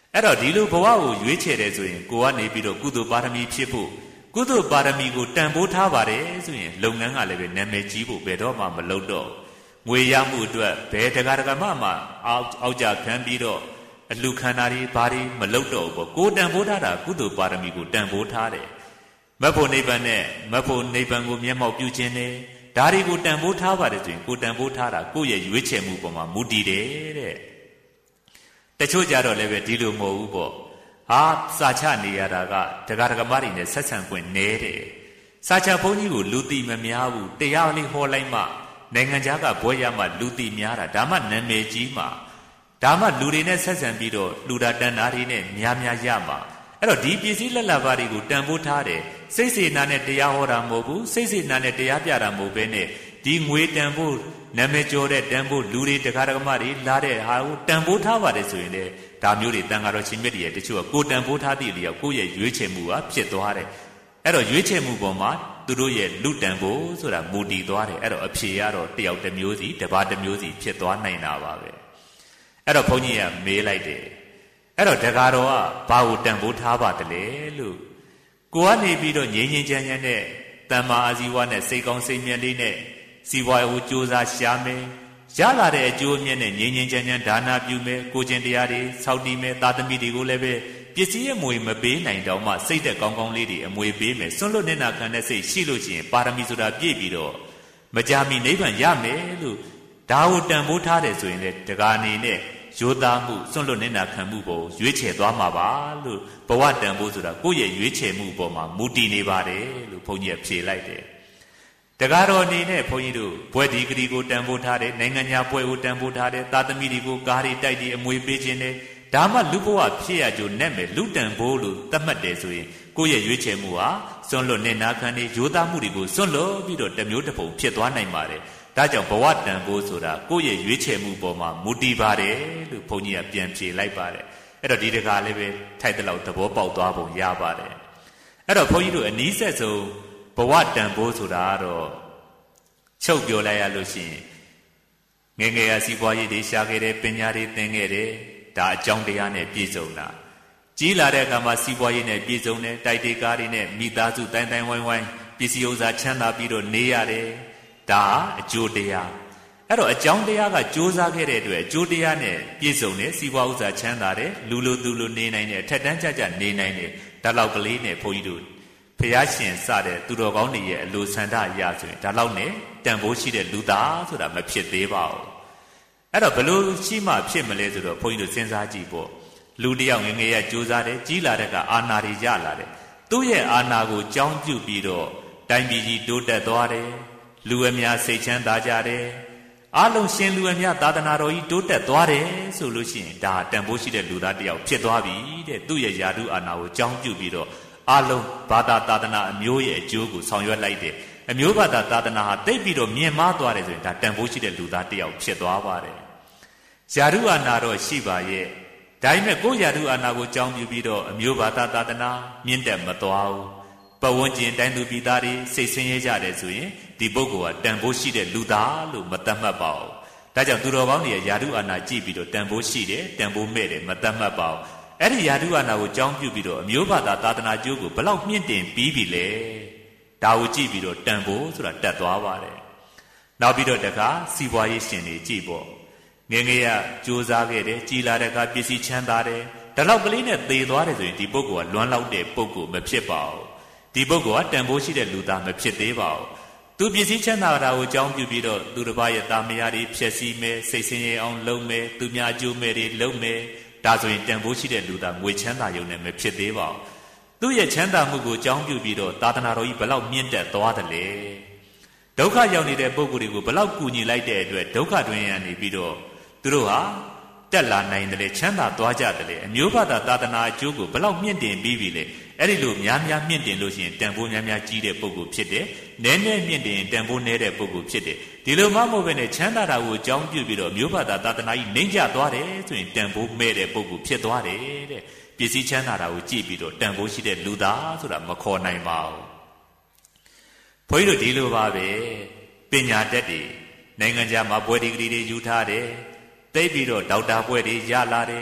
အဲ့တော့ဒီလိုဘဝကိုရွေးချယ်တယ်ဆိုရင်ကိုကနေပြီးတော့ကုသိုလ်ပါရမီဖြစ်ဖို့ကုသိုလ်ပါရမီကိုတန်ဖိုးထားပါတယ်ဆိုရင်လုပ်ငန်းကလည်းပဲနာမည်ကြီးဖို့ဘယ်တော့မှမလုပ်တော့ငွေရမှုအတွက်ဘယ်တရားဓမ္မမှအောက်ကြခံပြီးတော့အလှခန္ဓာတွေဘာတွေမလုပ်တော့ဘူးကိုတန်ဖိုးထားတာကုသိုလ်ပါရမီကိုတန်ဖိုးထားတယ်မတ်ဖို့နိဗ္ဗာန်နဲ့မတ်ဖို့နိဗ္ဗာန်ကိုမျက်မှောက်ပြုခြင်းနဲ့ဒါတွေကိုတန်ဖိုးထားပါတယ်ဆိုရင်ကိုတန်ဖိုးထားတာကိုယ့်ရဲ့ရွေးချယ်မှုပေါ်မှာမူတည်တယ်တဲ့တချို့ကြတော့လည်းပဲဒီလိုမဟုတ်ဘူးပေါ့ဟာစာချနေရတာကတရားဓမ္မတွေနဲ့ဆက်ဆံခွင့်နည်းတယ်စာချဘုန်းကြီးကိုလူသိမများဘူးတရားလေးဟောလိုက်မှနိုင်ငံခြားကဘွဲရမှလူသိများတာဒါမှနာမည်ကြီးမှာဒါမှလူတွေနဲ့ဆက်ဆံပြီးတော့လှူတာတန်တာတွေနဲ့များများရမှာအဲ့တော့ဒီပစ္စည်းလက်လာပါတွေကိုတန်ဖိုးထားတယ်စိတ်စေနာနဲ့တရားဟောတာမဟုတ်ဘူးစိတ်စေနာနဲ့တရားပြတာမဟုတ်ဘဲနဲ့ဒီငွေတန်ဖိုးနာမည်ကျော်တဲ့တန်ဖိုးလူတွေတရားဓမ္မတွေလာတဲ့ဟာကိုတန်ဖိုးထားပါတယ်ဆိုရင်လေဒါမျိုးတွေတန်ဃာတော်ရှင်မြတ်တွေရဲ့တချို့ကကိုတန်ဖိုးထားသည့်လျောက်ကိုယ့်ရဲ့ရွေးချယ်မှုကဖြစ်သွားတယ်အဲ့တော့ရွေးချယ်မှုပေါ်မှာသူတို့ရဲ့လူတန်ဖိုးဆိုတာမူတည်သွားတယ်အဲ့တော့အဖြေကတော့တယောက်တစ်မျိုးစီတစ်ပါးတစ်မျိုးစီဖြစ်သွားနိုင်တာပါပဲအဲ့တော့ဘုန်းကြီးကမေးလိုက်တယ်အဲ့တော့တရားတော်ကဘာကိုတန်ဖိုးထားပါတလဲလို့ကိုကနေပြီးတော့ငြိမ်းငြိမ်းချမ်းချမ်းနဲ့တမ္မာအာဇီဝနဲ့စိတ်ကောင်းစိတ်မြတ်လေးနဲ့စီပွားရေးကိုကြိုးစားရှာမယ်ရလာတဲ့အကျိုးအမြတ်နဲ့ငြိမ်းငြိမ်းချမ်းချမ်းဒါနပြုမယ်ကိုကျင့်တရားတွေစောင့်တည်မယ်သာသမီတွေကိုလည်းပဲပစ္စည်းအမွေမပေးနိုင်တော့မှစိတ်သက်ကောင်းကောင်းလေးတွေအမွေပေးမယ်စွန့်လွတ်နေတာခံတဲ့စိတ်ရှိလို့ရှိရင်ပါရမီဆိုတာပြည့်ပြီးတော့မကြာမီနိဗ္ဗာန်ရမယ်လို့ဒါကိုတန်ဖိုးထားတယ်ဆိုရင်လေတကာအနေနဲ့ရိုးသားမှုစွန့်လွတ်နေတာခံမှုပေါ်ရွေးချယ်သွားမှာပါလို့ဘဝတန်ဖိုးဆိုတာကိုယ့်ရဲ့ရွေးချယ်မှုပေါ်မှာမူတည်နေပါတယ်လို့ဘုန်းကြီးကဖြေလိုက်တယ်တရားတော်အနေနဲ့ဘုန်းကြီးတို့ဘွဲဒီဂရီကိုတန်ဖိုးထားတယ်နိုင်ငံညာဘွဲကိုတန်ဖိုးထားတယ်သာသမီတွေကိုကားတွေတိုက်တွေအမွေပေးခြင်းနဲ့ဒါမှလူဘဝဖြစ်ရကြိုနဲ့မယ်လူတန်ဖိုးလို့သတ်မှတ်တယ်ဆိုရင်ကိုယ့်ရဲ့ရွေးချယ်မှုဟာစွန့်လွတ်နေတာခံနေရိုးသားမှုတွေကိုစွန့်လွတ်ပြီးတော့တစ်မျိုးတစ်ပုံဖြစ်သွားနိုင်ပါတယ်ဒါကြောင့်ဘဝတန်ဖိုးဆိုတာကိုယ့်ရဲ့ရွေးချယ်မှုပေါ်မှာမူတည်ပါတယ်လို့ဘုန်းကြီးကပြန်ဖြေလိုက်ပါတယ်အဲ့တော့ဒီတကားလေးပဲထိုက်တဲ့လောက်သဘောပေါက်သွားပုံရပါတယ်အဲ့တော့ဘုန်းကြီးတို့အနီးဆက်ဆုံးဘဝတန်ဖိုးဆိုတာကတော့ချုပ်ပြောလိုက်ရလို့ရှိရင်ငယ်ငယ်ကစီးပွားရေးတွေရှာခဲ့တယ်ပညာတွေသင်ခဲ့တယ်ဒါအကြောင်းတရားနဲ့ပြည့်စုံတာကြီးလာတဲ့အခါမှာစီးပွားရေးနဲ့ပြည့်စုံတယ်တိုက်တေကားတွေနဲ့မိသားစုတိုင်းတိုင်းဝိုင်းဝိုင်းပစ္စည်းဥစ္စာချမ်းသာပြီးတော့နေရတယ်ဒါအကျိုးတရားအဲ့တော့အကြောင်းတရားကကြိုးစားခဲ့တဲ့အတွက်အကျိုးတရားနဲ့ပြည့်စုံတယ်စီးပွားဥစ္စာချမ်းသာတယ်လူလိုသူလိုနေနိုင်တယ်ထက်တန်းကြကြနေနိုင်တယ်ဒါလောက်ကလေးနဲ့ဘုန်းကြီးတို့ဖျားရှင်စတဲ့သူတော်ကောင်းတွေရဲ့အလိုဆန္ဒအရာဆိုရင်ဒါလောက်နဲ့တန်ဖိုးရှိတဲ့လူသားဆိုတာမဖြစ်သေးပါဘူးအဲ့တော့ဘလို့ရှိမှဖြစ်မလဲဆိုတော့ဘုန်းကြီးတို့စဉ်းစားကြည့်ပေါ့လူတယောက်ငငယ်ရကြိုးစားတယ်ကြီးလာတဲ့ကအာနာတွေရလာတယ်သူ့ရဲ့အာနာကိုကြောင်းပြုပြီးတော့တိုင်းပြည်ကြီးတိုးတက်သွားတယ်လူအများစိတ်ချမ်းသာကြတယ်အလုံးရှင်လူအများသာသနာတော်ကြီးတိုးတက်သွားတယ်ဆိုလို့ရှိရင်ဒါတန်ဖိုးရှိတဲ့လူသားတယောက်ဖြစ်သွားပြီတဲ့သူ့ရဲ့ယာတုအာနာကိုကြောင်းပြုပြီးတော့အလုံးဘာသာသာသနာအမျိုးရဲ့အကျိုးကိုဆောင်ရွက်လိုက်တယ်အမျိုးဘာသာသာသနာဟာတိတ်ပြီးတော့မြင့်မားသွားတယ်ဆိုရင်ဒါတန်ဖိုးရှိတဲ့လူသားတယောက်ဖြစ်သွားပါတယ်ယာတုအာနာတော့ရှိပါရဲ့ဒါပေမဲ့ကိုယ်ယာတုအာနာကိုကြောင်းပြုပြီးတော့အမျိုးဘာသာသာသနာမြင့်တက်မသွားဘူးပတ်ဝန်းကျင်တိုင်းသူပြည်သားတွေစိတ်ဆင်းရဲကြတယ်ဆိုရင်ဒီပုဂ္ဂိုလ်ကတန်ဖိုးရှိတဲ့လူသားလို့မသတ်မှတ်ပါဘူးဒါကြောင့်သူတော်ကောင်းတွေယာတုအာနာကြည့်ပြီးတော့တန်ဖိုးရှိတယ်တန်ဖိုးမဲ့တယ်မသတ်မှတ်ပါဘူးအဲ့ဒီယာတုအာနာကိုကြောင်းပြုပြီးတော့အမျိုးဘာသာသာသနာကျိုးကိုဘလောက်မြင့်တင်ပြီးပြီလဲဒါကိုကြည့်ပြီးတော့တန်ဖိုးဆိုတာတက်သွားပါတယ်နောက်ပြီးတော့တခါစီးပွားရေးရှင်တွေကြည့်ပေါ့ငယ်ငယ်ကကြိုးစားခဲ့တယ်ကြီးလာတဲ့အခါပစ္စည်းချမ်းသာတယ်ဒါလောက်ကလေးနဲ့သေသွားတယ်ဆိုရင်ဒီပုဂ္ဂိုလ်ကလွမ်းလောက်တဲ့ပုဂ္ဂိုလ်မဖြစ်ပါဘူးဒီပုဂ္ဂိုလ်ကတန်ဖိုးရှိတဲ့လူသားမဖြစ်သေးပါဘူးသူပစ္စည်းချမ်းသာတာကိုအကြောင်းပြုပြီးတော့သူတစ်ပါးရဲ့တာမယားတွေဖြည့်ဆည်းမယ်စိတ်ဆင်းရဲအောင်လုပ်မယ်သူများအကျိုးမဲ့တွေလုပ်မယ်ဒါဆိုရင်တန်ဖိုးရှိတဲ့လူသားငွေချမ်းသာရုံနဲ့မဖြစ်သေးပါဘူးသူ့ရဲ့ချမ်းသာမှုကိုအကြောင်းပြုပြီးတော့သာသနာတော်ကြီးဘလောက်မြင့်တက်သွားတယ်လဲဒုက္ခရောက်နေတဲ့ပုဂ္ဂိုလ်တွေကိုဘလောက်ကူညီလိုက်တဲ့အတွက်ဒုက္ခတွင်ရနေပြီးတော့သူတို့ဟာတက်လာနိုင်တယ်ချမ်းသာသွားကြတယ်အမျိုးဘာသာသာသနာအကျိုးကိုဘလောက်မြင့်တင်ပြီးပြီလေအဲ့ဒီလိုများများမြင့်တင်လို့ရှိရင်တန်ဖိုးများများကြီးတဲ့ပုဂ္ဂိုလ်ဖြစ်တယ်နည်းနည်းမြင့်တင်တန်ဖိုးနည်းတဲ့ပုဂ္ဂိုလ်ဖြစ်တယ်ဒီလိုမှမဟုတ်ဘဲနဲ့ချမ်းသာတာကိုအကြောင်းပြုပြီးတော့မျိုးဘာသာသာသနာကြီးနှိမ့်ကျသွားတယ်ဆိုရင်တန်ဖိုးမဲ့တဲ့ပုဂ္ဂိုလ်ဖြစ်သွားတယ်တဲ့ပစ္စည်းချမ်းသာတာကိုကြည့်ပြီးတော့တန်ဖိုးရှိတဲ့လူသားဆိုတာမခေါ်နိုင်ပါဘူးဘုန်းကြီးတို့ဒီလိုပါပဲပညာတတ်တွေနိုင်ငံခြားမှာဘွဲဒီဂရီတွေယူထားတယ်သိပြီးတော့ဒေါက်တာဘွဲတွေရလာတယ်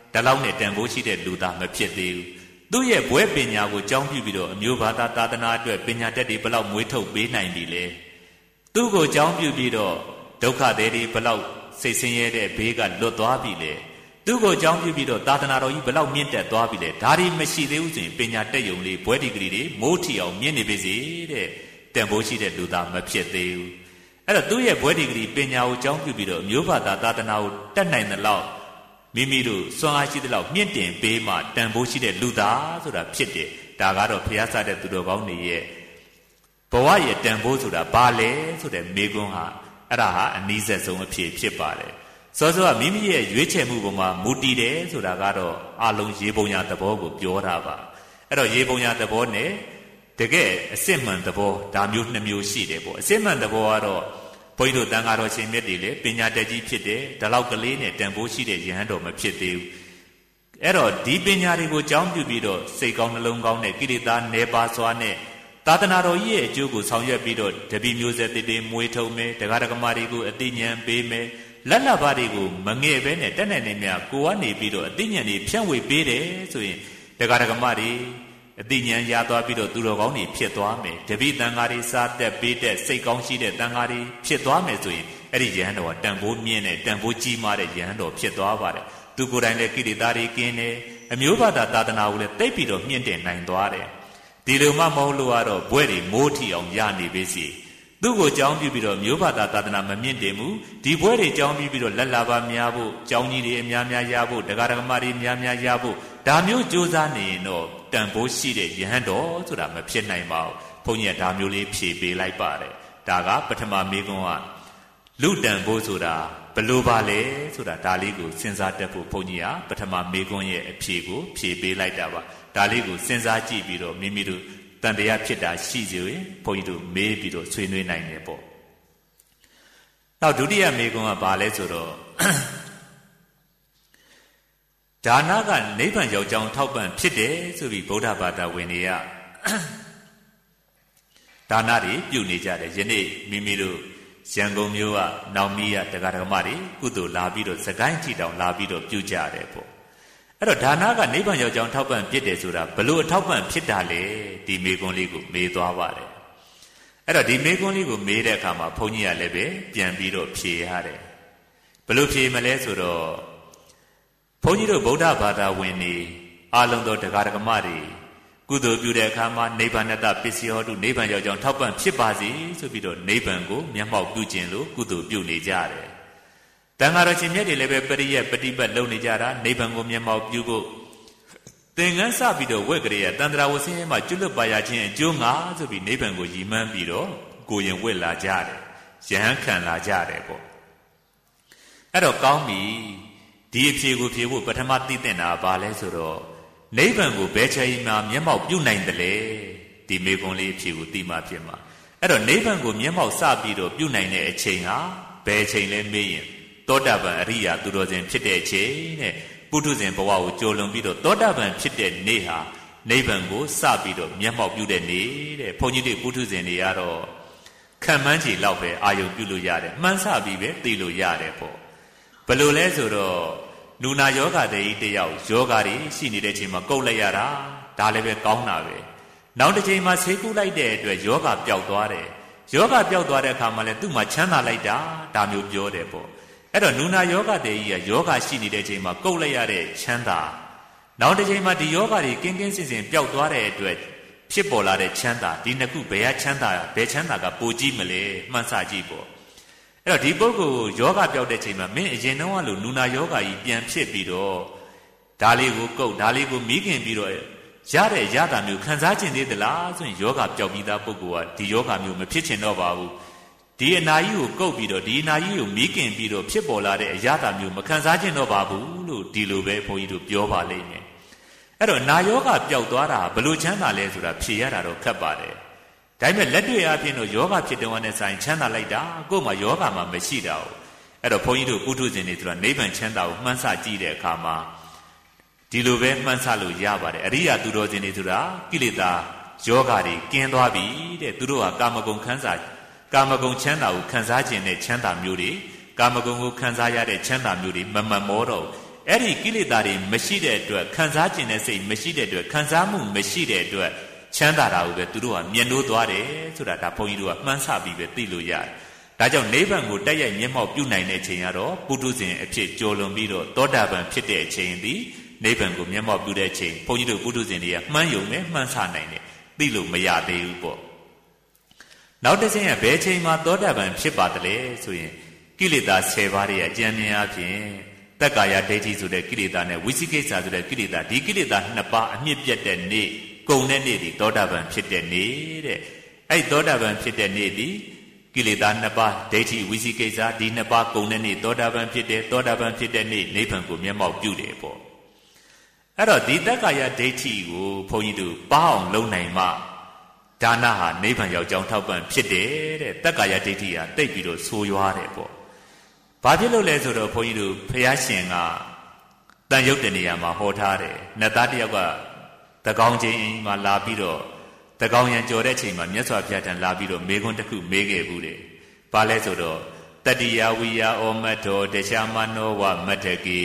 ဒါလောက်နဲ့တန်ဖိုးရှိတဲ့လူသားမဖြစ်သေးဘူးသူ့ရဲ့ဘွဲ့ပညာကိုကြောင်းပြပြီးတော့အမျိုးဘာသာသာသနာအတွက်ပညာတတ်တွေဘလောက်မွေးထုတ်ပေးနိုင်ပြီလဲသူ့ကိုကြောင်းပြပြီးတော့ဒုက္ခတွေဘလောက်စိတ်ဆင်းရဲတဲ့ဘေးကလွတ်သွားပြီလေသူ့ကိုကြောင်းပြပြီးတော့သာသနာတော်ကြီးဘလောက်မြင့်တက်သွားပြီလေဒါတွေမရှိသေးဘူးဆိုရင်ပညာတက်ယုံလေးဘွဲ့ဒီဂရီတွေမိုးထီအောင်မြင့်နေပါစေတဲ့တန်ဖိုးရှိတဲ့လူသားမဖြစ်သေးဘူးအဲ့တော့သူ့ရဲ့ဘွဲ့ဒီဂရီပညာကိုကြောင်းပြပြီးတော့အမျိုးဘာသာသာသနာကိုတက်နိုင်တဲ့လောက်မိမိတို့စွမ်းအားရှိတဲ့လောက်မြင့်တင်ပေးမှတန်ဖိုးရှိတဲ့လူသားဆိုတာဖြစ်တယ်ဒါကတော့ဘုရားစတဲ့သူတော်ကောင်းတွေရဲ့ဘဝရဲ့တန်ဖိုးဆိုတာဘာလဲဆိုတဲ့မေကွန်းဟာအဲ့ဒါဟာအနည်းဆက်ဆုံးအဖြစ်ဖြစ်ပါတယ်စောစောကမိမိရဲ့ရွေးချယ်မှုပေါ်မှာမူတည်တယ်ဆိုတာကတော့အလုံးရေပုံညာသဘောကိုပြောတာပါအဲ့တော့ရေပုံညာသဘောနဲ့တကယ်အစစ်မှန်သဘောဒါမျိုးနှစ်မျိုးရှိတယ်ပေါ့အစစ်မှန်သဘောကတော့ဘုန်းကြီးတို့တန်ဃာတော်ရှင်မြတ်တွေလည်းပညာတတ်ကြီးဖြစ်တယ်ဒါလောက်ကလေးနဲ့တန်ဖိုးရှိတဲ့ယဟန်တော်မဖြစ်သေးဘူးအဲ့တော့ဒီပညာတွေကိုကြောင်းပြုပြီးတော့စိတ်ကောင်းနှလုံးကောင်းနဲ့ကိလေသာနယ်ပါစွာနဲ့သာသနာတော်ကြီးရဲ့အကျိုးကိုဆောင်ရွက်ပြီးတော့တပည့်မျိုးဆက်တွေမွေးထုတ်မယ်တရားဓမ္မတွေကိုအသိဉာဏ်ပေးမယ်လက်လက်ပါးတွေကိုမငဲ့ပဲနဲ့တက်နိုင်နေမြကိုကနေပြီးတော့အသိဉာဏ်တွေဖြန့်ဝေပေးတယ်ဆိုရင်တရားဓမ္မတွေအသိဉာဏ်ရသွားပြီးတော့သူတော်ကောင်းတွေဖြစ်သွားမယ်တပည့်တန်ဃာတွေစားတက်ပေးတဲ့စိတ်ကောင်းရှိတဲ့တန်ဃာတွေဖြစ်သွားမယ်ဆိုရင်အဲ့ဒီယဟန်တော်ကတန်ဖိုးမြင့်တဲ့တန်ဖိုးကြီးမားတဲ့ယဟန်တော်ဖြစ်သွားပါတယ်သူကိုယ်တိုင်လည်းကိလေသာတွေကင်းတယ်အမျိုးဘာသာသာသနာကိုလည်းတိတ်ပြီးတော့မြင့်တင်နိုင်သွားတယ်ဒီလိုမှမဟုတ်လို့ကတော့ဘွဲ့တွေမိုးထီအောင်ရနေပြီစီသူ့ကိုကြောင်းပြပြီးတော့မျိုးဘာသာသာသနာမမြင့်တင်ဘူးဒီဘွဲ့တွေကြောင်းပြပြီးတော့လက်လာပါများဖို့ကြောင်းကြီးတွေအများများရဖို့တရားဓမ္မတွေများများရဖို့ဒါမျိုးကြိုးစားနေရင်တော့တန်ဖိုးရှိတဲ့ယဟန်တော်ဆိုတာမဖြစ်နိုင်ပါဘူးဘုန်းကြီးကဒါမျိုးလေးဖြေပေးလိုက်ပါတယ်ဒါကပထမမေကွန်းကလူတန်ဖိုးဆိုတာဘလို့ပါလဲဆိုတာဒါလေးကိုစဉ်းစားတတ်ဖို့ဘုန်းကြီးကပထမမေကွန်းရဲ့အဖြေကိုဖြေပေးလိုက်တာပါဒါလေးကိုစဉ်းစားကြည့်ပြီးတော့မိမိတို့တန်တရားဖြစ်တာရှိစေရင်ဘုန်းကြီးတို့မေးပြီးတော့ဆွေးနွေးနိုင်တယ်ပေါ့နောက်ဒုတိယမေကွန်းကဘာလဲဆိုတော့ဒါနကနိဗ္ဗာန်ရောက်ကြောင်းထောက်ပံ့ဖြစ်တယ်ဆိုပြီးဗုဒ္ဓဘာသာဝင်တွေကဒါနတွေပြုနေကြတယ်ယနေ့မိမိတို့ရန်ကုန်မြို့ကနောင်မီးရတရားဓမ္မတွေကုသိုလ်လာပြီးတော့စကိုင်းထီတောင်လာပြီးတော့ပြုကြတယ်ပေါ့အဲ့တော့ဒါနကနိဗ္ဗာန်ရောက်ကြောင်းထောက်ပံ့ဖြစ်တယ်ဆိုတာဘလို့အထောက်ပံ့ဖြစ်တာလဲဒီမေကွန်းလေးကိုမေးသွားပါတယ်အဲ့တော့ဒီမေကွန်းလေးကိုမေးတဲ့အခါမှာဘုန်းကြီးကလည်းပဲပြန်ပြီးတော့ဖြေရတယ်ဘလို့ဖြေမလဲဆိုတော့ဘုန်းကြီးတို့ဗုဒ္ဓဘာသာဝင်တွေအလုံးသောတရားဓမ္မတွေကုသိုလ်ပြုတဲ့အခါမှာနိဗ္ဗာန်တပစ္စည်းဟောတုနိဗ္ဗာန်ရောက်ကြောင်းထောက်ပံ့ဖြစ်ပါစေဆိုပြီးတော့နိဗ္ဗာန်ကိုမျက်မှောက်ပြုခြင်းလို့ကုသိုလ်ပြုနေကြတယ်တန်ဃာတော်ရှင်မြတ်တွေလည်းပဲပရိယတ်ပฏิပတ်လုပ်နေကြတာနိဗ္ဗာန်ကိုမျက်မှောက်ပြုဖို့သင်္ကန်းစပြီးတော့ဝက်ကလေးရတန္တရာဝဆင်းရဲမှာကျွလွတ်ပါရခြင်းအကျိုးငါဆိုပြီးနိဗ္ဗာန်ကိုရည်မှန်းပြီးတော့ကိုရင်ဝက်လာကြတယ်ယဟန်ခံလာကြတယ်ပေါ့အဲ့တော့ကောင်းပြီဒီအဖြေကိုဖြေဖို့ပထမသိတဲ့နာဘာလဲဆိုတော့နိဗ္ဗာန်ကိုဘယ်ချိန်မှမျက်မှောက်ပြုနိုင်တယ်လဲဒီမေကွန်လေးအဖြေကိုသိမှဖြစ်မှာအဲ့တော့နိဗ္ဗာန်ကိုမျက်မှောက်စပြီးတော့ပြုနိုင်တဲ့အချိန်ဟာဘယ်ချိန်လဲမေးရင်သောတာပန်အရိယာသူတော်စင်ဖြစ်တဲ့အချိန်တဲ့ပုထုဇဉ်ဘဝကိုကြိုလွန်ပြီးတော့သောတာပန်ဖြစ်တဲ့နေ့ဟာနိဗ္ဗာန်ကိုစပြီးတော့မျက်မှောက်ပြုတဲ့နေ့တဲ့ဘုန်းကြီးတွေပုထုဇဉ်တွေကတော့ခံမှန်းချီလောက်ပဲအာယုံပြုလို့ရတယ်မှန်းဆပြီးပဲသိလို့ရတယ်ပေါ့ဘယ်လိုလဲဆိုတော့နူနာယောဂတဲ့ဤတယောက်ယောဂါတွေရှိနေတဲ့အချိန်မှာကုတ်လိုက်ရတာဒါလည်းပဲကောင်းတာပဲနောက်တစ်ချိန်မှာဆေးကုလိုက်တဲ့အတွက်ယောဂပျောက်သွားတယ်ယောဂပျောက်သွားတဲ့အခါမှာလည်းသူ့မှာချမ်းသာလိုက်တာဒါမျိုးပြောတယ်ပေါ့အဲ့တော့နူနာယောဂတဲ့ဤကယောဂရှိနေတဲ့အချိန်မှာကုတ်လိုက်ရတဲ့ချမ်းသာနောက်တစ်ချိန်မှာဒီယောဂတွေကင်းကင်းစင်စင်ပျောက်သွားတဲ့အတွက်ဖြစ်ပေါ်လာတဲ့ချမ်းသာဒီနှစ်ခုဘယ်ဟာချမ်းသာဘယ်ချမ်းသာကပိုကြည့်မလဲမှန်းဆကြည့်ပေါ့အဲ့တော့ဒီပုဂ္ဂိုလ်ယောဂပျောက်တဲ့ချိန်မှာမင်းအရင်တုန်းကလိုနူနာယောဂကြီးပြန်ဖြစ်ပြီးတော့ဒါလေးကိုကုတ်ဒါလေးကိုမိခင်ပြီးတော့ရတဲ့ရတာမျိုးခံစားကျင်သေးသလားဆိုရင်ယောဂပျောက်ပြီးသားပုဂ္ဂိုလ်ကဒီယောဂမျိုးမဖြစ်ချင်တော့ပါဘူးဒီအနာကြီးကိုကုတ်ပြီးတော့ဒီအနာကြီးကိုမိခင်ပြီးတော့ဖြစ်ပေါ်လာတဲ့အရတာမျိုးမခံစားကျင်တော့ပါဘူးလို့ဒီလိုပဲဘုန်းကြီးတို့ပြောပါလိမ့်မယ်အဲ့တော့နာယောဂပျောက်သွားတာဘယ်လိုချမ်းသာလဲဆိုတာဖြေရတာတော့ခက်ပါတယ်ဒါပေမဲ့လက်တွေ့အဖြစ်တော့ယောဂဖြစ်တဲ့ဝန်နဲ့ဆိုင်ချမ်းသာလိုက်တာကိုယ်မှာယောဂမှာမရှိတာ哦အဲ့တော့ဘုန်းကြီးတို့ပုထုဇဉ်တွေဆိုတာနိဗ္ဗာန်ချမ်းသာကိုမှန်းဆကြည့်တဲ့အခါမှာဒီလိုပဲမှန်းဆလို့ရပါတယ်အရိယာသူတော်စင်တွေဆိုတာကိလေသာယောဂတွေကင်းသွားပြီတဲ့သူတို့ဟာကာမဂုဏ်ချမ်းသာကိုခံစားခြင်းနဲ့ချမ်းသာမျိုးတွေကာမဂုဏ်ကိုခံစားရတဲ့ချမ်းသာမျိုးတွေမမှန်မောတော့အဲ့ဒီကိလေသာတွေမရှိတဲ့အတွက်ခံစားခြင်းတဲ့စိတ်မရှိတဲ့အတွက်ခံစားမှုမရှိတဲ့အတွက်ချမ်းသာတာကိုပဲသူတို့ကမြင်လို့သွားတယ်ဆိုတာဒါဘုန်းကြီးတို့ကမှန်းဆပြီးပဲသိလို့ရတယ်ဒါကြောင့်နိဗ္ဗာန်ကိုတက်ရိုက်မျက်မှောက်ပြုနိုင်တဲ့အချိန်ကတော့ပုထုဇဉ်အဖြစ်ကျော်လွန်ပြီးတော့သောတာပန်ဖြစ်တဲ့အချိန်သည်နိဗ္ဗာန်ကိုမျက်မှောက်ပြုတဲ့အချိန်ဘုန်းကြီးတို့ပုထုဇဉ်တွေကမှန်းယုံနဲ့မှန်းဆနိုင်တယ်သိလို့မရသေးဘူးပေါ့နောက်တစ်ချိန်ကဘယ်ချိန်မှာသောတာပန်ဖြစ်ပါသလဲဆိုရင်ကိလေသာ10ပါးရဲ့အကျဉ်းမြင်အဖြစ်တက္ကာယဒိဋ္ဌိဆိုတဲ့ကိလေသာနဲ့ဝိသိကိစ္စဆိုတဲ့ကိလေသာဒီကိလေသာ2ပါးအမြင့်ပြတ်တဲ့နေ့ကုန်တဲ့နေ့ဒီသောတာပန်ဖြစ်တဲ့နေ့တဲ့အဲ့သောတာပန်ဖြစ်တဲ့နေ့ဒီကိလေသာ2ပါးဒိဋ္ဌိဝိသိကိစ္စဒီ2ပါးကုန်တဲ့နေ့သောတာပန်ဖြစ်တဲ့သောတာပန်ဖြစ်တဲ့နေ့နိဗ္ဗာန်ကိုမျက်မှောက်ပြုတယ်ပေါ့အဲ့တော့ဒီတက္ကာယဒိဋ္ဌိကိုဘုန်းကြီးတို့ပါအောင်လုပ်နိုင်မှဒါနဟာနိဗ္ဗာန်ရောက်ကြောင်းထောက်ပံ့ဖြစ်တယ်တဲ့တက္ကာယဒိဋ္ဌိဟာတိတ်ပြီးတော့ဆိုးရွားတယ်ပေါ့ဘာဖြစ်လို့လဲဆိုတော့ဘုန်းကြီးတို့ဘုရားရှင်ကတန်ရုပ်တဲ့နေရာမှာဟောထားတယ်နတ်သားတယောက်ကတကောင်ချင်းမှာလာပြီးတော့တကောင်ရံကြော်တဲ့ချိန်မှာမြတ်စွာဘုရားထံလာပြီးတော့မေခွန်းတစ်ခုမေးခဲ့ဘူးတယ်ဘာလဲဆိုတော့တတိယဝိယဩမတ္တောတခြာမနောဝမတ္တကေ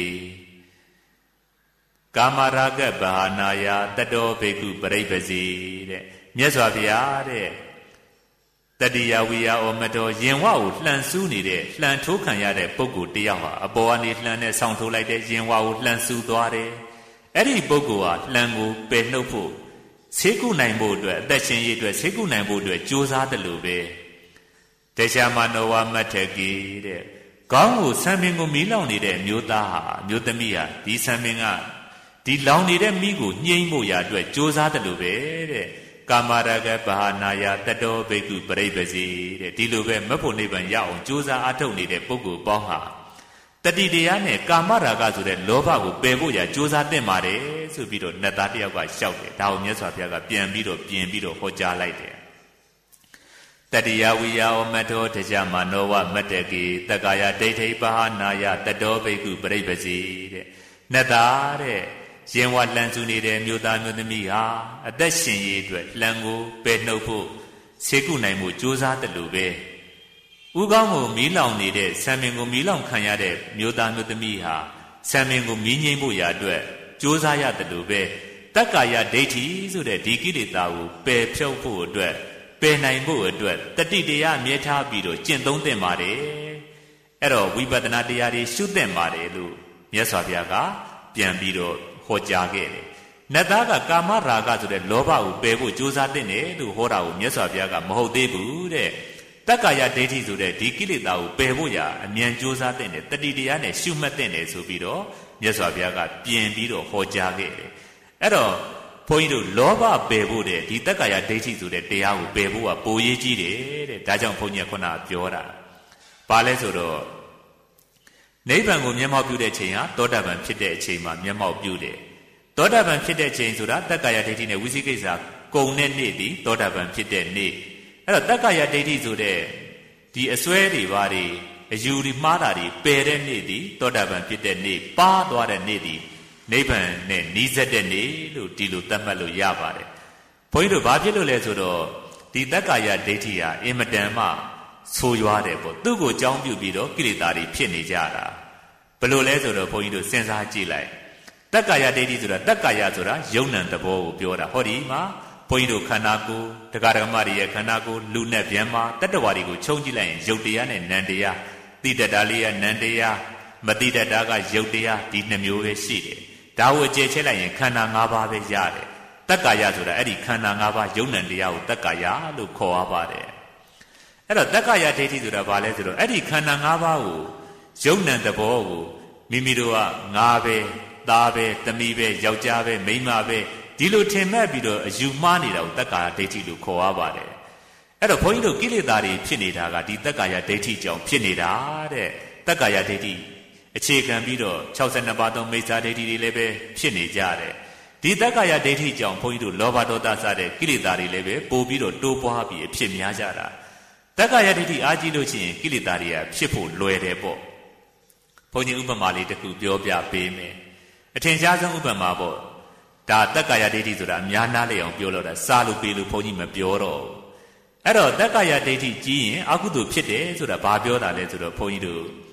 ကာမရာဂဗဟာနာယတတောဘေကုပရိပ္ပစီတဲ့မြတ်စွာဘုရားတဲ့တတိယဝိယဩမတ္တောယင်ဝကိုလှန်ဆူးနေတဲ့လှန်ထိုးခံရတဲ့ပုဂ္ဂိုလ်တယောက်ဟာအပေါ်ကနေလှန်နဲ့ဆောင်းထိုးလိုက်တဲ့ယင်ဝကိုလှန်ဆူသွားတယ်အဲ့ဒီပုဂ္ဂိုလ်ဟာလှန်ကိုပယ်နှုတ်ဖို့ဆေးကုနိုင်ဖို့အတွက်အသက်ရှင်ရေးအတွက်ဆေးကုနိုင်ဖို့အတွက်ကြိုးစားတယ်လို့ပဲတေချာမနောဝမတ္ထကေတဲ့ခေါင်းကိုဆံပင်ကိုမီးလောင်နေတဲ့အမျိုးသားဟာအမျိုးသမီးဟာဒီဆံပင်ကဒီလောင်နေတဲ့မိကိုညှိမ့်ဖို့ရာအတွက်ကြိုးစားတယ်လို့ပဲတဲ့ကာမရာဂဗဟာနာယတတောဘေကုပရိပ္ပစီတဲ့ဒီလိုပဲမဖို့နိဗ္ဗာန်ရအောင်ကြိုးစားအားထုတ်နေတဲ့ပုဂ္ဂိုလ်ပေါင်းဟာတတိတရားနဲ့ကာမရာဂဆိုတဲ့လောဘကိုပယ်ဖို့ရာကြိုးစားသင့်ပါတယ်ဆိုပြီးတော့နတ်သားတယောက်ကရှောက်တယ်ဒါကိုမြတ်စွာဘုရားကပြန်ပြီးတော့ဟောကြားလိုက်တယ်တတိယဝိယဩမတ္တောတကြမနောဝမတ္တကေတက္ကာယဒိဋ္ဌိပဟာနာယတတောဘေကုပရိပ္ပစီတဲ့နတ်သားတဲ့ရင်ဝလှန်စုနေတဲ့မြို့သားမြို့သမီးဟာအသက်ရှင်ရေးအတွက်လှန်ကိုပယ်နှုတ်ဖို့ဆေးကုနိုင်မှုကြိုးစားတယ်လို့ပဲဥကောင်းကိုမီးလောင်နေတဲ့ဆံပင်ကိုမီးလောင်ခံရတဲ့မြို့သားမြို့သမီးဟာဆံပင်ကိုမီးငြိမ်းဖို့ရာအတွက်ကြိုးစားရတယ်လို့ပဲတက္ကာယဒိဋ္ဌိဆိုတဲ့ဒီကိလေသာကိုပယ်ဖြုတ်ဖို့အတွက်ပယ်နိုင်ဖို့အတွက်တတိတရားမြဲထားပြီးတော့ကျင့်သုံးသင့်ပါတယ်အဲ့တော့ဝိပဿနာတရားတွေရှုသင့်ပါတယ်လို့မြတ်စွာဘုရားကပြန်ပြီးတော့ဟောကြားခဲ့တယ်နတ်သားကကာမရာဂဆိုတဲ့လောဘကိုပယ်ဖို့ကြိုးစားသင့်တယ်လို့ဟောတာကိုမြတ်စွာဘုရားကမဟုတ်သေးဘူးတဲ့တက္ကာယဒိဋ္ဌိဆိုတဲ့ဒီကိလေသာကိုပယ်ဖို့ရာအမြန်ကြိုးစားသင့်တယ်တတိတရားနဲ့ရှုမှတ်သင့်တယ်ဆိုပြီးတော့မြတ်စွာဘုရားကပြင်ပြီးတော့ဟောကြားခဲ့တယ်အဲ့တော့ဘုန်းကြီးတို့လောဘပယ်ဖို့တဲ့ဒီတက္ကာယဒိဋ္ဌိဆိုတဲ့တရားကိုပယ်ဖို့ကပိုရေးကြီးတယ်တဲ့ဒါကြောင့်ဘုန်းကြီးကခုနပြောတာဘာလဲဆိုတော့နိဗ္ဗာန်ကိုမျက်မှောက်ပြုတဲ့ချိန်ဟာသောတာပန်ဖြစ်တဲ့အချိန်မှာမျက်မှောက်ပြုတယ်သောတာပန်ဖြစ်တဲ့ချိန်ဆိုတာတက္ကာယဒိဋ္ဌိနဲ့ဝိသိကိစ္စကုန်တဲ့နေ့ဒီသောတာပန်ဖြစ်တဲ့နေ့အဲ့တော့တက္ကာယဒိဋ္ဌိဆိုတဲ့ဒီအစွဲတွေဘာတွေအယူတွေမှားတာတွေပယ်တဲ့နေ့ဒီသောတာပန်ဖြစ်တဲ့နေ့ပါသွားတဲ့နေ့ဒီနိဗ္ဗာန်နဲ့နီးစပ်တဲ့နေ့လို့ဒီလိုသတ်မှတ်လို့ရပါတယ်ဘုန်းကြီးတို့ဘာဖြစ်လို့လဲဆိုတော့ဒီတက္ကာယဒိဋ္ဌိဟာအင်မတန်မှဆိုးရွားတယ်ပေါ့သူ့ကိုအကြောင်းပြုပြီးတော့ကိလေသာတွေဖြစ်နေကြတာဘယ်လိုလဲဆိုတော့ဘုန်းကြီးတို့စဉ်းစားကြည့်လိုက်တက္ကာယဒိဋ္ဌိဆိုတာတက္ကာယဆိုတာယုံ nant သဘောကိုပြောတာဟောဒီမှာဘုန်းကြီးတို့ခန္ဓာကိုယ်တရားဓမ္မတွေရဲ့ခန္ဓာကိုယ်လူနဲ့ဗျံမာတတ္တဝါတွေကိုခြုံကြည့်လိုက်ရင်ယုတ်တရားနဲ့နံတရားသိတတ်တာလေးကနံတရားမသိတတ်တာကယုတ်တရားဒီ2မျိုးပဲရှိတယ်ဒါကိုအကျယ်ချဲ့လိုက်ရင်ခန္ဓာ5ပါးပဲရတယ်တက္ကာယဆိုတာအဲ့ဒီခန္ဓာ5ပါးယုံ nant တရားကိုတက္ကာယလို့ခေါ်ရပါတယ်အဲ့တော့တက္ကာယဒိဋ္ဌိဆိုတာဘာလဲဆိုတော့အဲ့ဒီခန္ဓာ5ပါးကိုယုံ nant သဘောကိုမိမိတို့ကငါပဲသားပဲသမီးပဲယောက်ျားပဲမိန်းမပဲဒီလိုထင်မှတ်ပြီးတော့အယူမှားနေတာကိုတက္ကာယဒိဋ္ဌိလို့ခေါ်ရပါတယ်အဲ့တော့ဘုန်းကြီးတို့ကိလေသာတွေဖြစ်နေတာကဒီတက္ကာယဒိဋ္ဌိကြောင့်ဖြစ်နေတာတဲ့တက္ကာယဒိဋ္ဌိအခြေခံပြီးတော့62ပါးသောမိစ္ဆာဒိဋ္ဌိတွေလည်းပဲဖြစ်နေကြတယ်ဒီတက္ကာယဒိဋ္ဌိကြောင့်ဘုန်းကြီးတို့လောဘဒေါသစတဲ့ကိလေသာတွေလည်းပဲပို့ပြီးတော့တိုးပွားပြီးအဖြစ်များကြတာတက္ကာယဒိဋ္ဌိအားကြီးလို့ရှိရင်ကိလေသာတွေကဖြစ်ဖို့လွယ်တယ်ပေါ့ဘုန်းကြီးဥပမာလေးတစ်ခုပြောပြပေးမယ်အထင်ရှားဆုံးဥပမာပေါ့ဒါတက္ကာယဒိဋ္ဌိဆိုတာအများနာလေအောင်ပြောလို့တာစားလို့ပေးလို့ဘုန်းကြီးမပြောတော့အဲ့တော့တက္ကာယဒိဋ္ဌိကြီးရင်အကုသိုလ်ဖြစ်တယ်ဆိုတာဘာပြောတာလဲဆိုတော့ဘုန်းကြီးတို့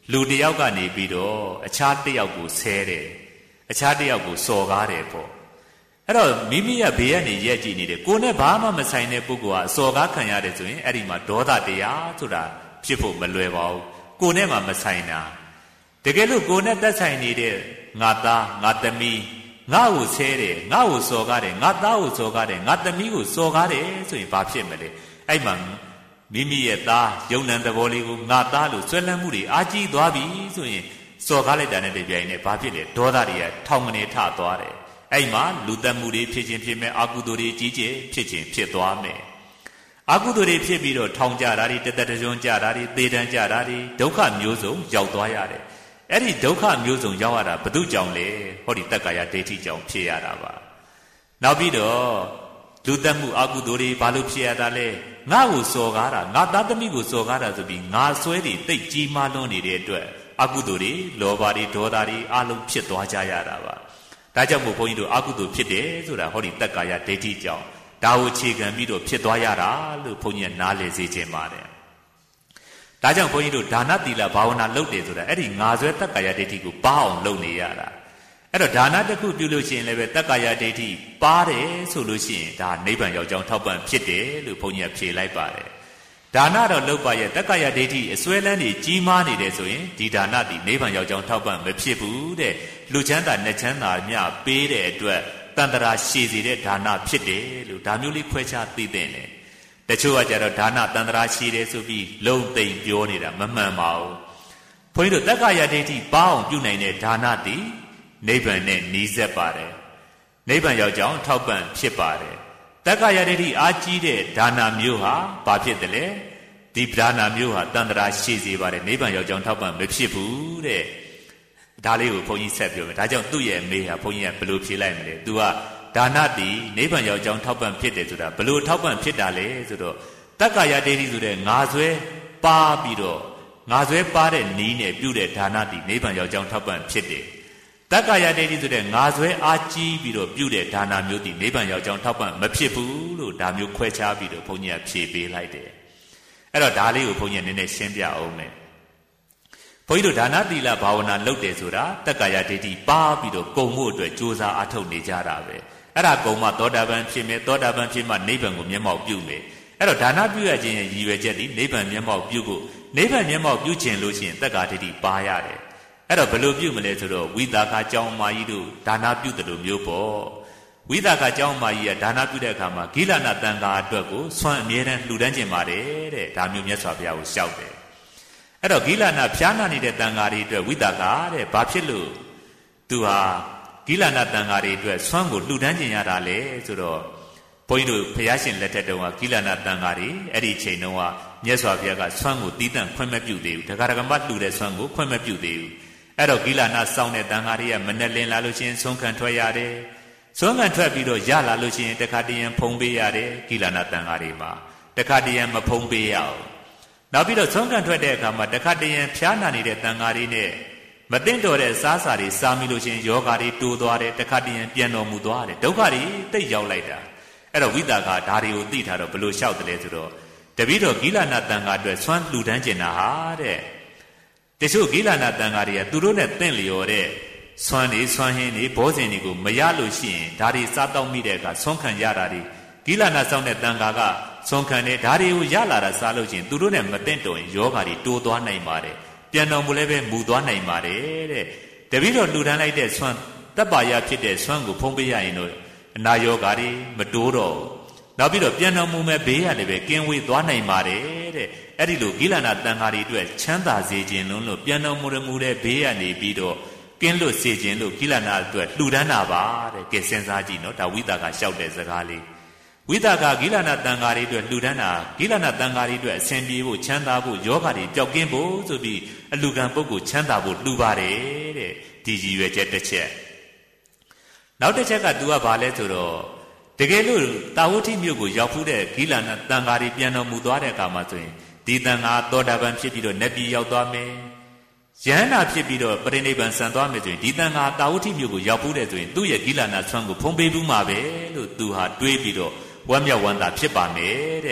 လူတယောက်ကနေပြီးတော့အခြားတယောက်ကိုဆဲတယ်အခြားတယောက်ကိုစော်ကားတယ်ပေါ့အဲ့တော့မိမိရဲ့ဘေးကနေရက်ကြည့်နေတယ်ကိုယ်နဲ့ဘာမှမဆိုင်တဲ့ပုဂ္ဂိုလ်ကအစော်ကားခံရတယ်ဆိုရင်အဲ့ဒီမှာဒေါသတရားဆိုတာဖြစ်ဖို့မလွယ်ပါဘူးကိုယ်နဲ့မှမဆိုင်တာတကယ်လို့ကိုယ်နဲ့သက်ဆိုင်နေတဲ့ငါသားငါသမီးငါ့ကိုဆဲတယ်ငါ့ကိုစော်ကားတယ်ငါသားကိုစော်ကားတယ်ငါသမီးကိုစော်ကားတယ်ဆိုရင်ဘာဖြစ်မလဲအဲ့မှာမိမိရဲ့သားယုံနံသဘောလေးကိုငါသားလို့ဆွဲလန်းမှုတွေအာကြီးသွားပြီဆိုရင်စော်ကားလိုက်တာနဲ့တပြိုင်နက်ဘာဖြစ်လဲဒေါသတွေကထောင်ကနေထသွားတယ်အဲ့မှာလူသက်မှုတွေဖြစ်ခြင်းဖြစ်မဲ့အကုသိုလ်တွေကြီးကျယ်ဖြစ်ခြင်းဖြစ်သွားမယ်အကုသိုလ်တွေဖြစ်ပြီးတော့ထောင်ကြတာတွေတသက်တကြွကြတာတွေသေတန်းကြတာတွေဒုက္ခမျိုးစုံရောက်သွားရတယ်အဲ့ဒီဒုက္ခမျိုးစုံရောက်ရတာဘု து ကြောင့်လေဟောဒီတက္ကာယဒိဋ္ဌိကြောင့်ဖြစ်ရတာပါနောက်ပြီးတော့လူသက်မှုအကုသိုလ်တွေဘာလို့ဖြစ်ရတာလဲငါ့ကိုစော်ကားတာငါသားသမီးကိုစော်ကားတာဆိုပြီးငါဆွဲတွေတိတ်ကြီးမားလွန်းနေတဲ့အတွက်အကုသိုလ်တွေလောဘတွေဒေါသတွေအလုံးဖြစ်သွားကြရတာပါဒါကြောင့်မို့ဘုန်းကြီးတို့အကုသိုလ်ဖြစ်တယ်ဆိုတာဟောဒီတက္ကာယဒိဋ္ဌိကြောင့်ဒါကိုအခြေခံပြီးတော့ဖြစ်သွားရတာလို့ဘုန်းကြီးကနားလည်စေခြင်းပါတယ်ဒါကြောင့်ဘုန်းကြီးတို့ဒါနသီလဘာဝနာလုပ်တယ်ဆိုတာအဲ့ဒီငါဆွဲတက္ကာယဒိဋ္ဌိကိုပါအောင်လုပ်နေရတာအဲ့တော့ဒါနတစ်ခုပြုလို့ရှိရင်လည်းပဲတက္ကာယဒိဋ္ဌိပါတယ်ဆိုလို့ရှိရင်ဒါနိဗ္ဗာန်ရောက်ကြောင်းထောက်ပံ့ဖြစ်တယ်လို့ဘုန်းကြီးကဖြေလိုက်ပါတယ်ဒါနတော့လုပ်ပါရဲ့တက္ကာယဒိဋ္ဌိအစွဲလန်းတွေကြီးမားနေတယ်ဆိုရင်ဒီဒါနသည်နိဗ္ဗာန်ရောက်ကြောင်းထောက်ပံ့မဖြစ်ဘူးတဲ့လူချမ်းသာနဲ့ချမ်းသာမြပေးတဲ့အတွက်တန်တရာရှည်စေတဲ့ဒါနဖြစ်တယ်လို့ဒါမျိုးလေးခွဲခြားသိတဲ့တယ်တချို့ကကြတော့ဒါနတန်တရာရှည်တယ်ဆိုပြီးလုံသိမ့်ပြောနေတာမမှန်ပါဘူးဘုန်းကြီးတို့တက္ကာယဒိဋ္ဌိပါအောင်ပြုနိုင်တဲ့ဒါနသည်နိဗ္ဗာန်နဲ့နီးစပ်ပါတယ်နိဗ္ဗာန်ရောက်ကြောင်းထောက်ပံ့ဖြစ်ပါတယ်တက္ကာယဒိဋ္ဌိအားကြီးတဲ့ဒါနမျိုးဟာဘာဖြစ်တယ်လဲဒီဒါနမျိုးဟာတန်တရာရှည်စေပါတယ်နိဗ္ဗာန်ရောက်ကြောင်းထောက်ပံ့မဖြစ်ဘူးတဲ့ဒါလေးကိုဘုန်းကြီးဆက်ပြောမယ်ဒါကြောင့်သူ့ရဲ့အမေဟာဘုန်းကြီးကဘယ်လိုဖြေလိုက်မလဲ तू ကဒါနသည်နိဗ္ဗာန်ရောက်ကြောင်းထောက်ပံ့ဖြစ်တယ်ဆိုတာဘယ်လိုထောက်ပံ့ဖြစ်တာလဲဆိုတော့တက္ကာယဒိဋ္ဌိဆိုတဲ့ငါဆွဲပါပြီးတော့ငါဆွဲပါတဲ့နီးနဲ့ပြုတဲ့ဒါနသည်နိဗ္ဗာန်ရောက်ကြောင်းထောက်ပံ့ဖြစ်တယ်တက္ကာယဒိဋ္ဌိဆိုတဲ့ငါဆွဲအားကြီးပြီးတော့ပြုတဲ့ဒါနမျိုးသည်နိဗ္ဗာန်ရောက်ကြောင်းထောက်ပံ့မဖြစ်ဘူးလို့ဒါမျိုးခွဲခြားပြီးတော့ဘုန်းကြီးကဖြေပေးလိုက်တယ်အဲ့တော့ဒါလေးကိုဘုန်းကြီးကနည်းနည်းရှင်းပြအောင်မယ်ဘုန်းကြီးတို့ဒါနသီလဘာဝနာလုပ်တယ်ဆိုတာတက္ကာယဒိဋ္ဌိပါပြီးတော့ကုံမှုအတွက်ကြိုးစားအားထုတ်နေကြတာပဲအဲ့ဒါကုံမှသောတာပန်ဖြစ်မယ်သောတာပန်ဖြစ်မှနိဗ္ဗာန်ကိုမျက်မှောက်ပြုမယ်အဲ့တော့ဒါနပြုရခြင်းရဲ့ရည်ရွယ်ချက်ဒီနိဗ္ဗာန်မျက်မှောက်ပြုဖို့နိဗ္ဗာန်မျက်မှောက်ပြုခြင်းလို့ရှိရင်တက္ကာဒိဋ္ဌိပါရတယ်အဲ့တော့ဘယ်လိုပြုမလဲဆိုတော့ဝိသကာကျောင်းမာကြီးတို့ဒါနပြုတယ်လို့မျိုးပေါ့ဝိသကာကျောင်းမာကြီးကဒါနပြုတဲ့အခါမှာဂိလနာတန်ခါအတွက်ကိုဆွမ်းအမြဲတမ်းလှူဒန်းခြင်းပါတယ်တဲ့ဒါမျိုးမြတ်စွာဘုရားကိုရှောက်တယ်အဲ့တော့ဂိလနာဖျားနာနေတဲ့တန်ခါတွေအတွက်ဝိသကာတဲ့ဘာဖြစ်လို့သူဟာဂိလနာတန်ခါတွေအတွက်ဆွမ်းကိုလှူဒန်းခြင်းရတာလေဆိုတော့ဘုန်းကြီးတို့ဘုရားရှင်လက်ထက်တုန်းကဂိလနာတန်ခါတွေအဲ့ဒီချိန်တုန်းကမြတ်စွာဘုရားကဆွမ်းကိုတီးတန့်ခွင့်မပြုသေးဘူးဒကာဒကမလှူတဲ့ဆွမ်းကိုခွင့်မပြုသေးဘူးအဲ့တော့ဂိလနာစောင်းတဲ့တန်ခါတွေကမနဲ့လင်းလာလို့ရှိရင်ဆုံးခံထွက်ရတယ်ဆုံးခံထွက်ပြီးတော့ရလာလို့ရှိရင်တခါတည်းရန်ဖုံးပေးရတယ်ဂိလနာတန်ခါတွေမှာတခါတည်းရန်မဖုံးပေးရအောင်နောက်ပြီးတော့ဆုံးခံထွက်တဲ့အခါမှာတခါတည်းရန်ဖျားနာနေတဲ့တန်ခါတွေနဲ့မသိမ့်တော်တဲ့စားစာတွေစားမိလို့ရှိရင်ယောဂါတွေတိုးသွားတယ်တခါတည်းရန်ပြန်တော်မူသွားတယ်ဒုက္ခတွေတိတ်ရောက်လိုက်တာအဲ့တော့ဝိသကာဓာတွေကိုသိထားတော့ဘယ်လိုလျှောက်တယ်လဲဆိုတော့တပည့်တော်ဂိလနာတန်ခါအတွက်ဆွမ်းလှူဒန်းကျင်တာဟာတဲ့တချို့ဂိလနာတန်ခါတွေကသူတို့နဲ့တင့်လျော်တဲ့ဆွမ်းနေဆွမ်းဟင်းနေဘောဇင်တွေကိုမရလို့ရှိရင်ဓာတွေစားတော့မိတဲ့အခါဆွမ်းခံရတာတွေဂိလနာဆောင်တဲ့တန်ခါကဆွမ်းခံတဲ့ဓာတွေကိုရလာတာစားလို့ရှိရင်သူတို့နဲ့မတင့်တော်ရင်ယောဂါတွေတိုးသွားနိုင်ပါတယ်ပြန်တော်မူလည်းပဲမူသွားနိုင်ပါတယ်တဲ့တပည့်တော်လှူဒန်းလိုက်တဲ့ဆွမ်းတပ်ပါရဖြစ်တဲ့ဆွမ်းကိုဖုံးပေးရရင်တော့အနာယောဂါတွေမတိုးတော့နောက်ပြီးတော့ပြန်တော်မူမဲ့ဘေးရလည်းပဲကင်းဝေးသွားနိုင်ပါတယ်တဲ့အဲ့ဒီလိုဂိလနာတန်ခါတွေအတွက်ချမ်းသာစေခြင်းလို့ပြန်တော်မူတဲ့ဘေးရနေပြီးတော့ကင်းလွတ်စေခြင်းလို့ဂိလနာအတွက်လှူဒန်းတာပါတဲ့ကဲစဉ်းစားကြည့်နော်ဒါဝိသကာလျှောက်တဲ့စကားလေးဝိသကာဂိလနာတန်ခါတွေအတွက်လှူဒန်းတာဂိလနာတန်ခါတွေအတွက်အစဉ်ပြေဖို့ချမ်းသာဖို့ယောဂါတွေပျောက်ကင်းဖို့ဆိုပြီးအလူကံပုဂ္ဂိုလ်ချမ်းသာဖို့လှူပါတယ်တဲ့ဒီရည်ရွယ်ချက်တစ်ချက်နောက်တစ်ချက်က तू ကဘာလဲဆိုတော့တကယ်လို့တာဝတိမြို့ကိုရောက်ဖူးတဲ့ဂိလနာတန်ခါတွေပြန်တော်မူသွားတဲ့အခါမှာဆိုရင်ဒီတန်ခါသောတာပန်ဖြစ်ပြီးတော့နတ်ပြည်ရောက်သွားမယ်ယန္တာဖြစ်ပြီးတော့ပရိနိဗ္ဗာန်ဆံသွားမယ်ဆိုရင်ဒီတန်ခါတာဝတိမြို့ကိုရောက်ဖူးတဲ့ဆိုရင်သူ့ရဲ့ဂိလနာဆွမ်းကိုဖုံးပေးဘူးမှာပဲလို့ तू ဟာတွေးပြီးတော့ဝမ်းမြောက်ဝမ်းသာဖြစ်ပါမယ်တဲ့ဝ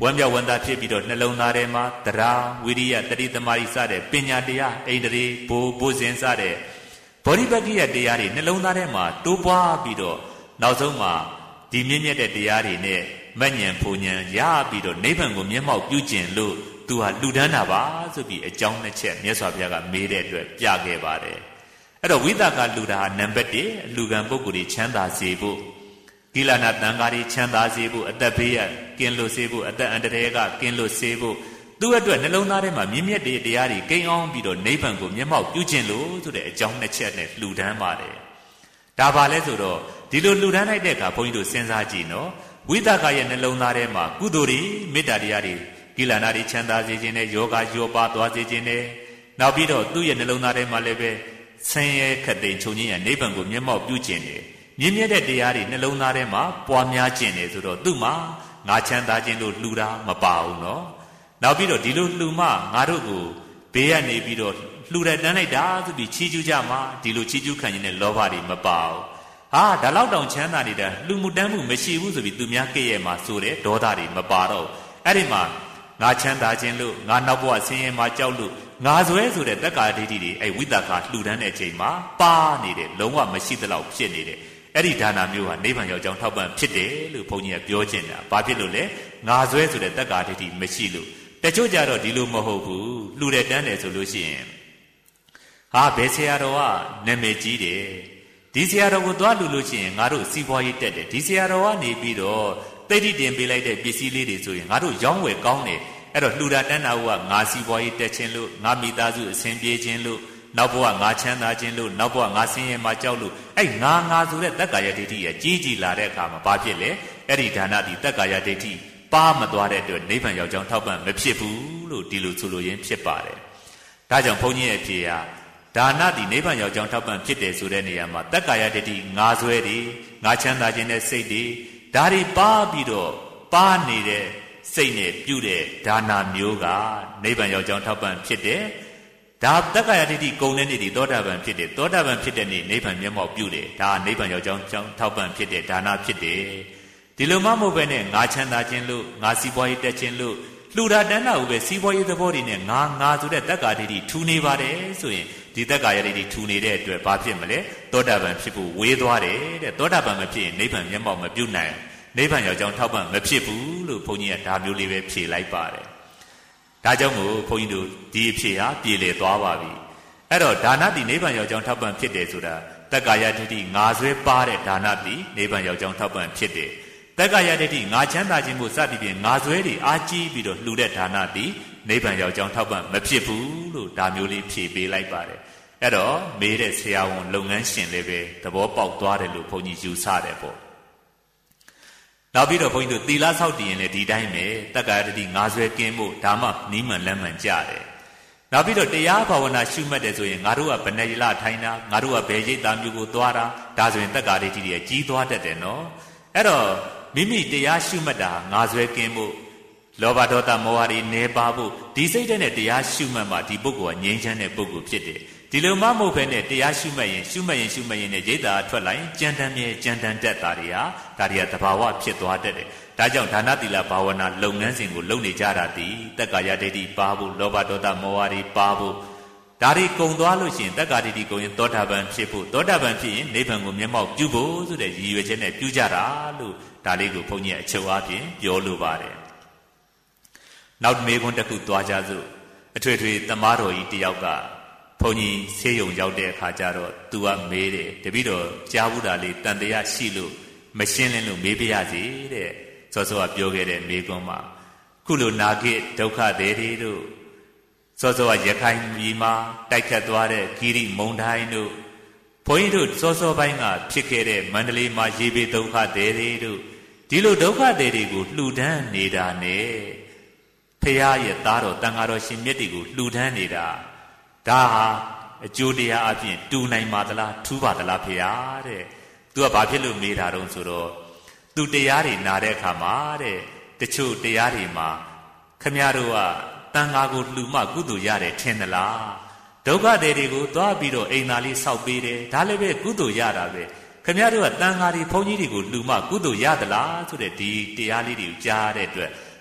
ဝမ်းမြောက်ဝမ်းသာဖြစ်ပြီးတော့နှလုံးသားထဲမှာတရားဝိရိယတတိသမารိစတဲ့ပညာတရားဣန္ဒြေဘိုးစဉ်စတဲ့ဘောဓိပက္ခိယတရားတွေနှလုံးသားထဲမှာတိုးပွားပြီးတော့နောက်ဆုံးမှာဒီမြင့်မြတ်တဲ့တရားတွေနဲ့မဉ္ဇဉ်ဖူဉ္ဇဉ်ရပြီးတော့နိဗ္ဗာန်ကိုမျက်မှောက်ပြုကျင်လို့သူဟာလှူဒန်းတာပါဆိုပြီးအကြောင်းနှစ်ချက်မြတ်စွာဘုရားကမေးတဲ့အတွက်ပြခဲ့ပါတယ်အဲ့တော့ဝိသကလှူတာဟာနံပါတ်1အလှူခံပုဂ္ဂိုလ်တွေချမ်းသာစေဖို့ကိလနာတန်ဃာတွေချမ်းသာစေဖို့အသက်ဘေးရကင်းလွတ်စေဖို့အသက်အန္တရာယ်ကကင်းလွတ်စေဖို့သူ့အတွက်နှလုံးသားထဲမှာမြင့်မြတ်တဲ့တရားတွေကိန်းအောင်ပြီးတော့နိဗ္ဗာန်ကိုမျက်မှောက်ပြုကျင်လို့ဆိုတဲ့အကြောင်းနှစ်ချက်နဲ့လှူဒန်းပါတယ်ဒါပါလဲဆိုတော့ဒီလိုလှူဒန်းလိုက်တဲ့အခါဘုန်းကြီးတို့စဉ်းစားကြည့်နော်ဝိသကရဲ့နှလုံးသားထဲမှာကုသိုလ်တွေမေတ္တာတရားတွေကိလနာတွေချမ်းသာစေခြင်းနဲ့ယောဂရောပါသွားစေခြင်းနဲ့နောက်ပြီးတော့သူ့ရဲ့နှလုံးသားထဲမှာလည်းပဲဆင်းရဲခက်သိမ်းချုပ်ငြိမ်းရနိဗ္ဗာန်ကိုမျက်မှောက်ပြုကျင်တယ်မြင့်မြတ်တဲ့တရားတွေနှလုံးသားထဲမှာပွားများကျင်တယ်ဆိုတော့သူ့မှာငါချမ်းသာခြင်းလို့လှူတာမပါဘူးနော်နောက်ပြီးတော့ဒီလိုလှူမှငါတို့ကိုဘေးကနေပြီးတော့လှူတဲ့တန်းလိုက်တာဆိုပြီးချီးကျူးကြမှာဒီလိုချီးကျူးခံခြင်းနဲ့လောဘတွေမပါဘူးဟာဒါလောက်တောင်ချမ်းသာနေတာလှူမှုတန်းမှုမရှိဘူးဆိုပြီးသူများကဲ့ရဲ့မှာဆိုတဲ့ဒေါသတွေမပါတော့အဲ့ဒီမှာငါချမ်းသာခြင်းလို့ငါနောက်ဘဝဆင်းရဲမှာကြောက်လို့ငါဆွဲဆိုတဲ့တက္ကာဒိဋ္ဌိတွေအဲ့ဝိသကလှူဒန်းတဲ့အချိန်မှာပါနေတယ်လုံးဝမရှိသလောက်ဖြစ်နေတယ်အဲ့ဒီဒါနမျိုးဟာနိဗ္ဗာန်ရောက်ကြောင်းထောက်ပံ့ဖြစ်တယ်လို့ဘုန်းကြီးကပြောချင်တာဘာဖြစ်လို့လဲငါဆွဲဆိုတဲ့တက္ကာဒိဋ္ဌိမရှိလို့တချို့ကြတော့ဒီလိုမဟုတ်ဘူးလှူတဲ့တန်းတယ်ဆိုလို့ရှိရင်ဟာဘယ်ဆရာတော်ကနာမည်ကြီးတယ်ဒီဆရာတော်ကိုသွားလှူလို့ရှိရင်ငါတို့စီးပွားရေးတက်တယ်ဒီဆရာတော်ကနေပြီးတော့တိတ်တိတင်ပေးလိုက်တဲ့ပစ္စည်းလေးတွေဆိုရင်ငါတို့ရောင်းဝယ်ကောင်းတယ်အဲ့တော့လှူတာတန်းတာကငါစီးပွားရေးတက်ခြင်းလို့ငါမိသားစုအဆင်ပြေခြင်းလို့နောက်ဘဝငါချမ်းသာခြင်းလို့နောက်ဘဝငါဆင်းရဲမှာကြောက်လို့အဲ့ငါဆိုတဲ့တက္ကာယဒိဋ္ဌိရဲ့ကြီးကြီးလာတဲ့အခါမှာဘာဖြစ်လဲအဲ့ဒီဒါနဒီတက္ကာယဒိဋ္ဌိပါမသွားတဲ့အတွက်နိဗ္ဗာန်ရောက်ကြောင်းထောက်ပံ့မဖြစ်ဘူးလို့ဒီလိုဆိုလိုရင်းဖြစ်ပါတယ်ဒါကြောင့်ဘုန်းကြီးရဲ့အဖြေကဒါနဒီနိဗ္ဗာန်ရောက်ကြောင်းထောက်ပံ့ဖြစ်တယ်ဆိုတဲ့နေရာမှာတက္ကာယဒိဋ္ဌိငါဆွဲတွေငါချမ်းသာခြင်းတဲ့စိတ်တွေဒါတွေပါပြီးတော့ပါနေတဲ့စိတ်နဲ့ပြုတဲ့ဒါနမျိုးကနိဗ္ဗာန်ရောက်ကြောင်းထောက်ပံ့ဖြစ်တယ်ဒါတက္ကာယဒိဋ္ဌိကုံတဲ့နေ့ဒီသောတာပန်ဖြစ်တယ်သောတာပန်ဖြစ်တဲ့နေ့နိဗ္ဗာန်မျက်မှောက်ပြုတယ်ဒါနိဗ္ဗာန်ရောက်ကြောင်းထောက်ပံ့ဖြစ်တဲ့ဒါနဖြစ်တယ်ဒီလိုမှမဟုတ်ပဲနဲ့ငါချမ်းသာခြင်းလို့ငါစီးပွားရေးတက်ခြင်းလို့လှူတာတန်းတာကိုပဲစီးပွားရေးသဘောတွေနဲ့ငါဆိုတဲ့တက္ကာဒိဋ္ဌိထူနေပါတယ်ဆိုရင်ဒီတက္ကာယဒိဋ္ဌိထူနေတဲ့အတွက်ဘာဖြစ်မလဲသောတာပန်ဖြစ်ဖို့ဝေးသွားတယ်တဲ့သောတာပန်မဖြစ်ရင်နိဗ္ဗာန်မျက်မှောက်မပြုနိုင်နိဗ္ဗာန်ရောက်ကြောင်းထောက်ပံ့မဖြစ်ဘူးလို့ဘုန်းကြီးကဒါမျိုးလေးပဲဖြေလိုက်ပါတယ်ဒါကြောင့်မို့ဘုန်းကြီးတို့ဒီအဖြေဟာပြေလည်သွားပါပြီအဲ့တော့ဒါနတိနိဗ္ဗာန်ရောက်ကြောင်းထောက်ပံ့ဖြစ်တယ်ဆိုတာတက္ကာယဒိဋ္ဌိငါဆွဲပါတဲ့ဒါနတိနိဗ္ဗာန်ရောက်ကြောင်းထောက်ပံ့ဖြစ်တယ်တက္ကာယဒိဋ္ဌိငါချမ်းသာခြင်းကိုစသည်ဖြင့်ငါဆွဲတွေအားကြီးပြီးတော့လှူတဲ့ဒါနတိနိဗ္ဗာန်ရောက်ကြောင်းထောက်ပံ့မဖြစ်ဘူးလို့ဒါမျိုးလေးဖြေပေးလိုက်ပါတယ်အဲ့တော့မေးတဲ့ဆရာဝန်လုပ်ငန်းရှင်လည်းပဲသဘောပေါက်သွားတယ်လို့ဘုန်းကြီးယူဆတယ်ပေါ့နောက်ပြီးတော့ဘုန်းကြီးတို့သီလဆောက်တည်ရင်လည်းဒီတိုင်းပဲတက္ကာယဒိဋ္ဌိငါဆွဲကင်းဖို့ဒါမှနီးမှန်လမ်းမှန်ကြတယ်နောက်ပြီးတော့တရားဘာဝနာရှုမှတ်တယ်ဆိုရင်ငါတို့ကဘယ်နဲ့ရထိုင်တာငါတို့ကဘယ်ရိပ်သားမျိုးကိုသွားတာဒါဆိုရင်တက္ကာဒိဋ္ဌိတွေကြီးသွားတတ်တယ်နော်အဲ့တော့မိမိတရားရှုမှတ်တာငါဆွဲကင်းဖို့လောဘဒေါသမောဟတွေနည်းပါဖို့ဒီစိတ်နဲ့တရားရှုမှတ်မှဒီပုဂ္ဂိုလ်ကငြိမ်းချမ်းတဲ့ပုဂ္ဂိုလ်ဖြစ်တယ်ဒီလိုမှမဟုတ်ဘဲနဲ့တရားရှုမှတ်ရင်နဲ့ရိတ်တာထွက်လိုက်ကြမ်းတမ်းတက်တာတွေဟာဒါတွေကသဘာဝဖြစ်သွားတတ်တယ်ဒါကြောင့်ဒါနသီလဘာဝနာလုပ်ငန်းစဉ်ကိုလုပ်နေကြတာဒီတက္ကာယဒိဋ္ဌိပါဖို့လောဘဒေါသမောဟတွေပါဖို့ဒါတွေကုံသွားလို့ရှိရင်တက္ကာဒိဋ္ဌိကုံရင်သောတာပန်ဖြစ်ဖို့သောတာပန်ဖြစ်ရင်နိဗ္ဗာန်ကိုမျက်မှောက်ပြုဖို့ဆိုတဲ့ရည်ရွယ်ချက်နဲ့ပြုကြတာလို့ဒါလေးကိုဘုန်းကြီးအချုပ်အားဖြင့်ပြောလိုပါတယ်နောက်မေခွန်းတစ်ခုသွားကြစို့အထွေထွေသမားတော်ကြီးတယောက်ကဘုန်းကြီးဆေးရုံရောက်တဲ့အခါကျတော့သူကမေးတယ်တပည့်တော်ကြားဘူးတာလေးတန်တရားရှိလို့မရှင်းလင်းလို့မေးပြရစီတဲ့စောစောကပြောခဲ့တဲ့မေခွန်းမှာခုလိုနာဂိဒုက္ခတွေတို့စောစောကရခိုင်ပြည်မှာတိုက်ခတ်သွားတဲ့ဂိရိမုန်တိုင်းတို့ဘုန်းကြီးတို့စောစောပိုင်းကဖြစ်ခဲ့တဲ့မန္တလေးမှာရေဘေးဒုက္ခတွေတို့ဒီလိုဒုက္ခတွေကိုလှူဒန်းနေတာနဲ့ဖရာရဲ့သားတော်တန်ဃာတော်ရှင်မြတ်တွေကိုလှူဒန်းနေတာဒါဟာအကျိုးတရားအပြင်တူနိုင်ပါသလားထူးပါသလားဖရာတဲ့သူကဘာဖြစ်လို့မေးတာတုံးဆိုတော့သူတရားတွေနာတဲ့အခါမှာတဲ့တချို့တရားတွေမှာခမည်းတော်ကတန်ဃာကိုလှူမှကုသိုလ်ရတယ်ထင်သလားဒုက္ခတွေကိုသွားပြီးတော့အိမ်သာလေးဆောက်ပေးတယ်ဒါလည်းပဲကုသိုလ်ရတာပဲခမည်းတော်ကတန်ဃာတွေဘုန်းကြီးတွေကိုလှူမှကုသိုလ်ရသလားဆိုတဲ့ဒီတရားလေးတွေကိုကြားတဲ့အတွက်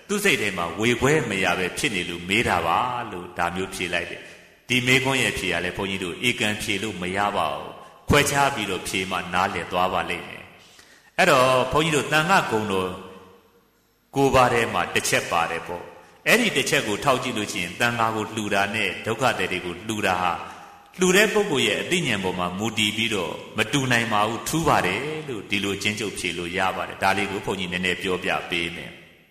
သူစိတ်ထဲမှာဝေခွဲမရပဲဖြစ်နေလို့မေးတာပါလို့ဒါမျိုးဖြေလိုက်တယ်ဒီမေခွန်းရဲ့ဖြေရလဲဘုန်းကြီးတို့ဧကန်ဖြေလို့မရပါဘူးခွဲခြားပြီးတော့ဖြေမှနားလည်သွားပါလိမ့်မယ်အဲ့တော့ဘုန်းကြီးတို့တန်ခါဂုံတော်ကိုးပါးထဲမှာတစ်ချက်ပါတယ်ပေါ့အဲ့ဒီတစ်ချက်ကိုထောက်ကြည့်လို့ရှိရင်တန်ခါကိုလှူတာနဲ့ဒုက္ခတွေကိုလှူတာဟာလှူတဲ့ပုဂ္ဂိုလ်ရဲ့အသိဉာဏ်ပေါ်မှာမူတည်ပြီးတော့မတူနိုင်ပါဘူးထူးပါတယ်လို့ဒီလိုချင်းချုပ်ဖြေလို့ရပါတယ်ဒါလေးကိုဘုန်းကြီးနည်းနည်းပြောပြပေးမယ်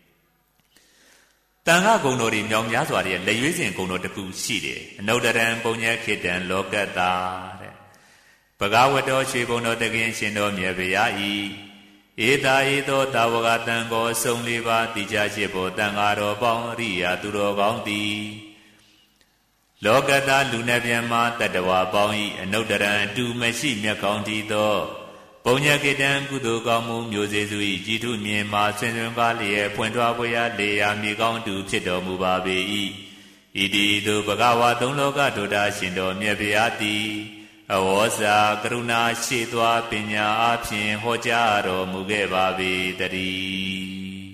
တန်ခါဂုံတော်တွေမြောင်များစွာတဲ့လက်ရွေးစင်ဂုံတော်တစ်ခုရှိတယ်အနုတ္တရံပုံညခေတ္တံလောကတ္တာတဲ့ဘဂဝတောရွှေဘုံတော်တခင်ရှင်တော်မြတ်ဗျာဤဧတာဧသောတာဝကတံကိုအစုံလေးပါးတိကျရှိဖို့တန်ခါတော်ပေါင်းအရိယာသူတော်ကောင်းသည်လောကတလူနှပြမှာတတဝါပေါင်းဤအနုတ္တရံအတူမရှိမြတ်ကောင်းတည်သောပုံညကေတံကုသိုလ်ကောင်းမှုမျိုးစေစုဤကြည်ထုမြင်မှာဆွင်ဆွင်ကားလျက်ဖွင့်ထွားပွေရလေယာမြေကောင်းတူဖြစ်တော်မူပါပေ၏ဤတည်သူဘဂဝါသုံးလောကဒုတာရှင်တော်မြတ်ဗျာတိအဝေါစာကရုဏာရှိသွားပညာအဖြင့်ဟောကြားတော်မူခဲ့ပါပေတည်း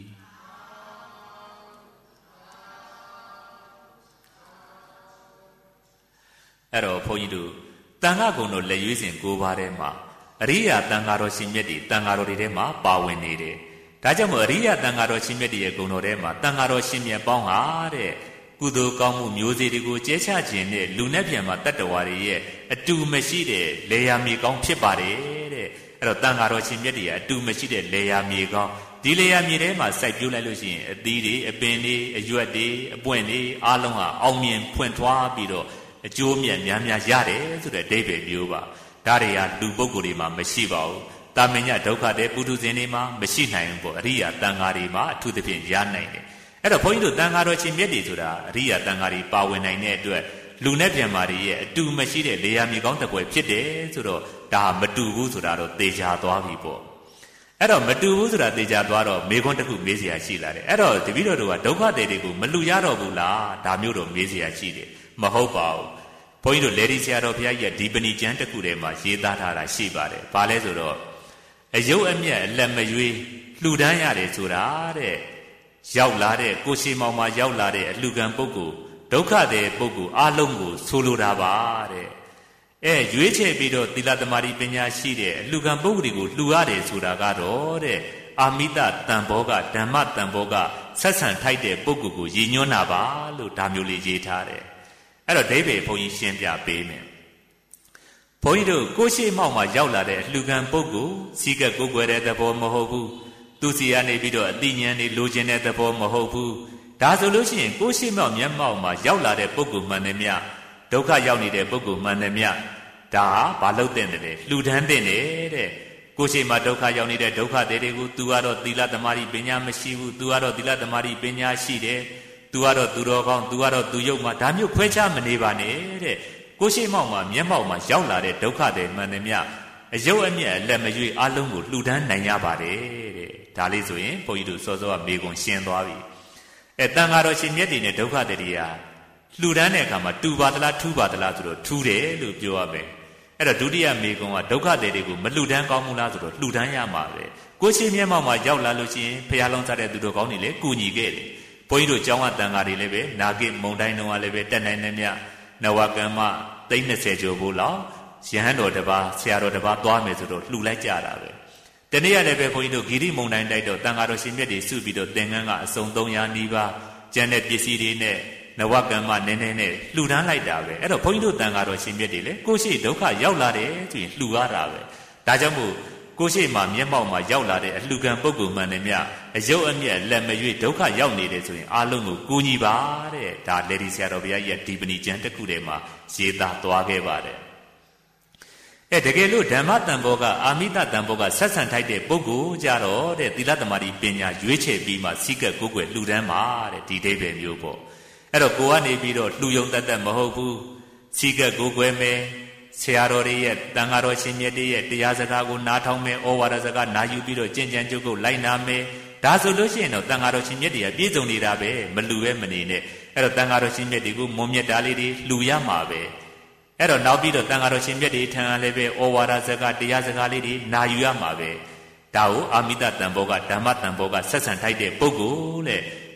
အဲ့တော့ဘုန်းကြီးတို့တန်ခါဂုံတော်လက်ရွေးစင်၉ပါးထဲမှာအရိယာတန်ခါတော်ရှင်မြတ်တွေတန်ခါတော်တွေထဲမှာပါဝင်နေတယ်ဒါကြောင့်မို့အရိယာတန်ခါတော်ရှင်မြတ်တွေရဲ့ဂုံတော်ထဲမှာတန်ခါတော်ရှင်မြတ်ပေါင်းဟာတဲ့ကုသိုလ်ကောင်းမှုမျိုးစေ့တွေကိုကျဲချခြင်းနဲ့လူနဲ့ပြန်မှာတတ္တဝါတွေရဲ့အတူမရှိတဲ့လေယာမြေကောင်းဖြစ်ပါတယ်တဲ့အဲ့တော့တန်ခါတော်ရှင်မြတ်တွေကအတူမရှိတဲ့လေယာမြေကောင်းဒီလေယာမြေထဲမှာစိုက်ပျိုးလိုက်လို့ရှိရင်အသီးတွေအပင်တွေအရွက်တွေအပွင့်တွေအားလုံးဟာအောင်မြင်ဖွင့်ထွားပြီးတော့အကျိုးမြတ်များများရတယ်ဆိုတဲ့အဓိပ္ပာယ်မျိုးပါဒါတွေကလူပုဂ္ဂိုလ်တွေမှာမရှိပါဘူးတာမညဒုက္ခတဲ့ပုထုဇဉ်တွေမှာမရှိနိုင်ဘူးပေါ့အရိယာတန်ခါတွေမှာအထူးသဖြင့်ရနိုင်တယ်အဲ့တော့ဘုန်းကြီးတို့တန်ခါတော်ရှင်မြတ်တွေဆိုတာအရိယာတန်ခါတွေပါဝင်နိုင်တဲ့အတွက်လူနဲ့ပြန်မာတွေရဲ့အတူမရှိတဲ့လေယာမြေကောင်းတစ်ပွဲဖြစ်တယ်ဆိုတော့ဒါမတူဘူးဆိုတာတော့သေချာသွားပြီပေါ့အဲ့တော့မတူဘူးဆိုတာသေချာသွားတော့မေခွန်းတစ်ခုမေးเสียရှိလာတယ်အဲ့တော့တပည့်တော်တို့ကဒုက္ခတွေကိုမလူရတော့ဘူးလားဒါမျိုးတော့မေးเสียရှိတယ်မဟုတ်ပါဘူးဘုန်းကြီးတို့လေဒီဆရာတော်ဘုရားကြီးကဒီပဏိကျမ်းတစ်ခုထဲမှာရေးသားထားတာရှိပါတယ်ဘာလဲဆိုတော့အယုတ်အမြတ်အလက်မရွေးလှူဒန်းရတယ်ဆိုတာတဲ့ရောက်လာတဲ့ကိုရှိမောင်မှာရောက်လာတဲ့အလှူခံပုဂ္ဂိုလ်ဒုက္ခတဲ့ပုဂ္ဂိုလ်အလုံးကိုဆိုလိုတာပါတဲ့ရွေးချယ်ပြီးတော့သီလသမารိပညာရှိတဲ့အလှူခံပုဂ္ဂိုလ်ကိုလှူရတယ်ဆိုတာကတော့တဲ့အာမိတတန်ဘောကဓမ္မတန်ဘောကဆက်ဆံထိုက်တဲ့ပုဂ္ဂိုလ်ကိုရည်ညွှန်းတာပါလို့ဒါမျိုးလေးရေးထားတယ်အဲ့တော့ဒိဗေဘုန်းကြီးရှင်းပြပေးမယ်ဘုန်းကြီးတို့ကိုရှိမောင်မှာရောက်လာတဲ့အလှူခံပုဂ္ဂိုလ်စီကကိုယ်ွယ်တဲ့သဘောမဟုတ်ဘူးသူစီကနေပြီးတော့အတိညာဉ်တွေလိုချင်တဲ့သဘောမဟုတ်ဘူးဒါဆိုလို့ရှိရင်ကိုရှိမောင်မျက်မှောက်မှာရောက်လာတဲ့ပုဂ္ဂိုလ်မှန်တယ်မြဒုက္ခရောက်နေတဲ့ပုဂ္ဂိုလ်မှန်တယ်မြဒါဟာဘာလို့တဲ့တယ်လှူဒန်းတဲ့တဲ့ကိုရှိမှာဒုက္ခရောက်နေတဲ့ဒုက္ခတွေကို तू ကတော့သီလသမารိပညာမရှိဘူး तू ကတော့သီလသမารိပညာရှိတယ်သူကတော့သူတော်ကောင်းသူကတော့သူယုတ်မှာဒါမျိုးခွဲခြားမနေပါနဲ့တဲ့ကိုရှိမောက်မှာမျက်မှောက်မှာရောက်လာတဲ့ဒုက္ခတွေမှန်တယ်မြအယုတ်အမြတ်အလက်မရွေးအလုံးကိုလှူဒန်းနိုင်ရပါတယ်တဲ့ဒါလေးဆိုရင်ဘုန်းကြီးတို့စောစောကမေကွန်ရှင်းသွားပြီတန်ခါတော်ရှင်မြတ်တွေနဲ့ဒုက္ခတွေဟာလှူဒန်းတဲ့အခါမှာတူပါသလားထူးပါသလားဆိုတော့ထူးတယ်လို့ပြောရမယ်အဲ့တော့ဒုတိယမေကွန်ကဒုက္ခတွေကိုမလှူဒန်းကောင်းမှုလားဆိုတော့လှူဒန်းရမှာပဲကိုရှိမျက်မှောက်မှာရောက်လာလို့ရှိရင်ဖရာလုံးစားတဲ့သူတော်ကောင်းတွေလည်းကူညီခဲ့တယ်ဘုန်းကြီးတို့ကျောင်းကတန်ခါတွေလည်းပဲနာဂိမုံတိုင်းတုန်းကလည်းပဲတက်နိုင်နေမြနဝကမ္မ30ကျော်ဖို့လောက်ရဟန်းတော်တစ်ပါးဆရာတော်တစ်ပါးသွားမယ်ဆိုတော့လှူလိုက်ကြတာပဲတနေ့ကလည်းပဲဘုန်းကြီးတို့ဂီရိမုံတိုင်းတိုက်တော့တန်ခါတော်ရှင်မြတ်တွေစုပြီးတော့သင်္ကန်းကအစုံ300နီးပါးကျန်တဲ့ပစ္စည်းတွေနဲ့နဝကမ္မနည်းနည်းနဲ့လှူဒန်းလိုက်တာပဲအဲ့တော့ဘုန်းကြီးတို့တန်ခါတော်ရှင်မြတ်တွေလည်းကိုရှိဒုက္ခရောက်လာတယ်ဆိုရင်လှူရတာပဲဒါကြောင့်မို့ကိုရှိမှမျက်မှောက်မှာရောက်လာတဲ့အလှူခံပုဂ္ဂိုလ်မှန်တယ်မြအယုတ်အမြတ်လက်မရွေးဒုက္ခရောက်နေတယ်ဆိုရင်အားလုံးကိုကူညီပါတဲ့ဒါလေဒီဆရာတော်ဘုရားကြီးကဒီပဏိကျမ်းတစ်ခုထဲမှာရေးသားသွားခဲ့ပါတယ်တကယ်လို့ဓမ္မတန်ဘောကအာမိတတန်ဘောကဆက်ဆံထိုက်တဲ့ပုဂ္ဂိုလ်ကြတော့တဲ့သီလသမารိပညာရွေးချယ်ပြီးမှစိကကိုယ်ွယ်လှူဒန်းပါတဲ့ဒီဒိဗေမျိုးပေါ့အဲ့တော့ကိုကနေပြီးတော့လှူယုံတတ်မဟုတ်ဘူးစိကကိုယ်ွယ်မယ်ဆရာတော်တွေရဲ့တန်ခါတော်ရှင်မြတ်တွေရဲ့တရားစကားကိုနားထောင်မယ်ဩဝါဒစကားနာယူပြီးတော့ကြင်ကြံကြုတ်ကိုလိုက်နာမယ်ဒါဆိုလို့ရှိရင်တော့တန်ခါတော်ရှင်မြတ်တွေကပြည့်စုံနေတာပဲမလူပဲမနေနဲ့အဲ့တော့တန်ခါတော်ရှင်မြတ်တွေကိုမွန်မြတ်တာလေးတွေလှူရမှာပဲအဲ့တော့နောက်ပြီးတော့တန်ခါတော်ရှင်မြတ်တွေထံအားလည်းပဲဩဝါဒစကားတရားစကားလေးတွေနာယူရမှာပဲဒါကိုအာမိတတန်ဘောကဓမ္မတန်ဘောကဆက်ဆံထိုက်တဲ့ပုဂ္ဂိုလ်တဲ့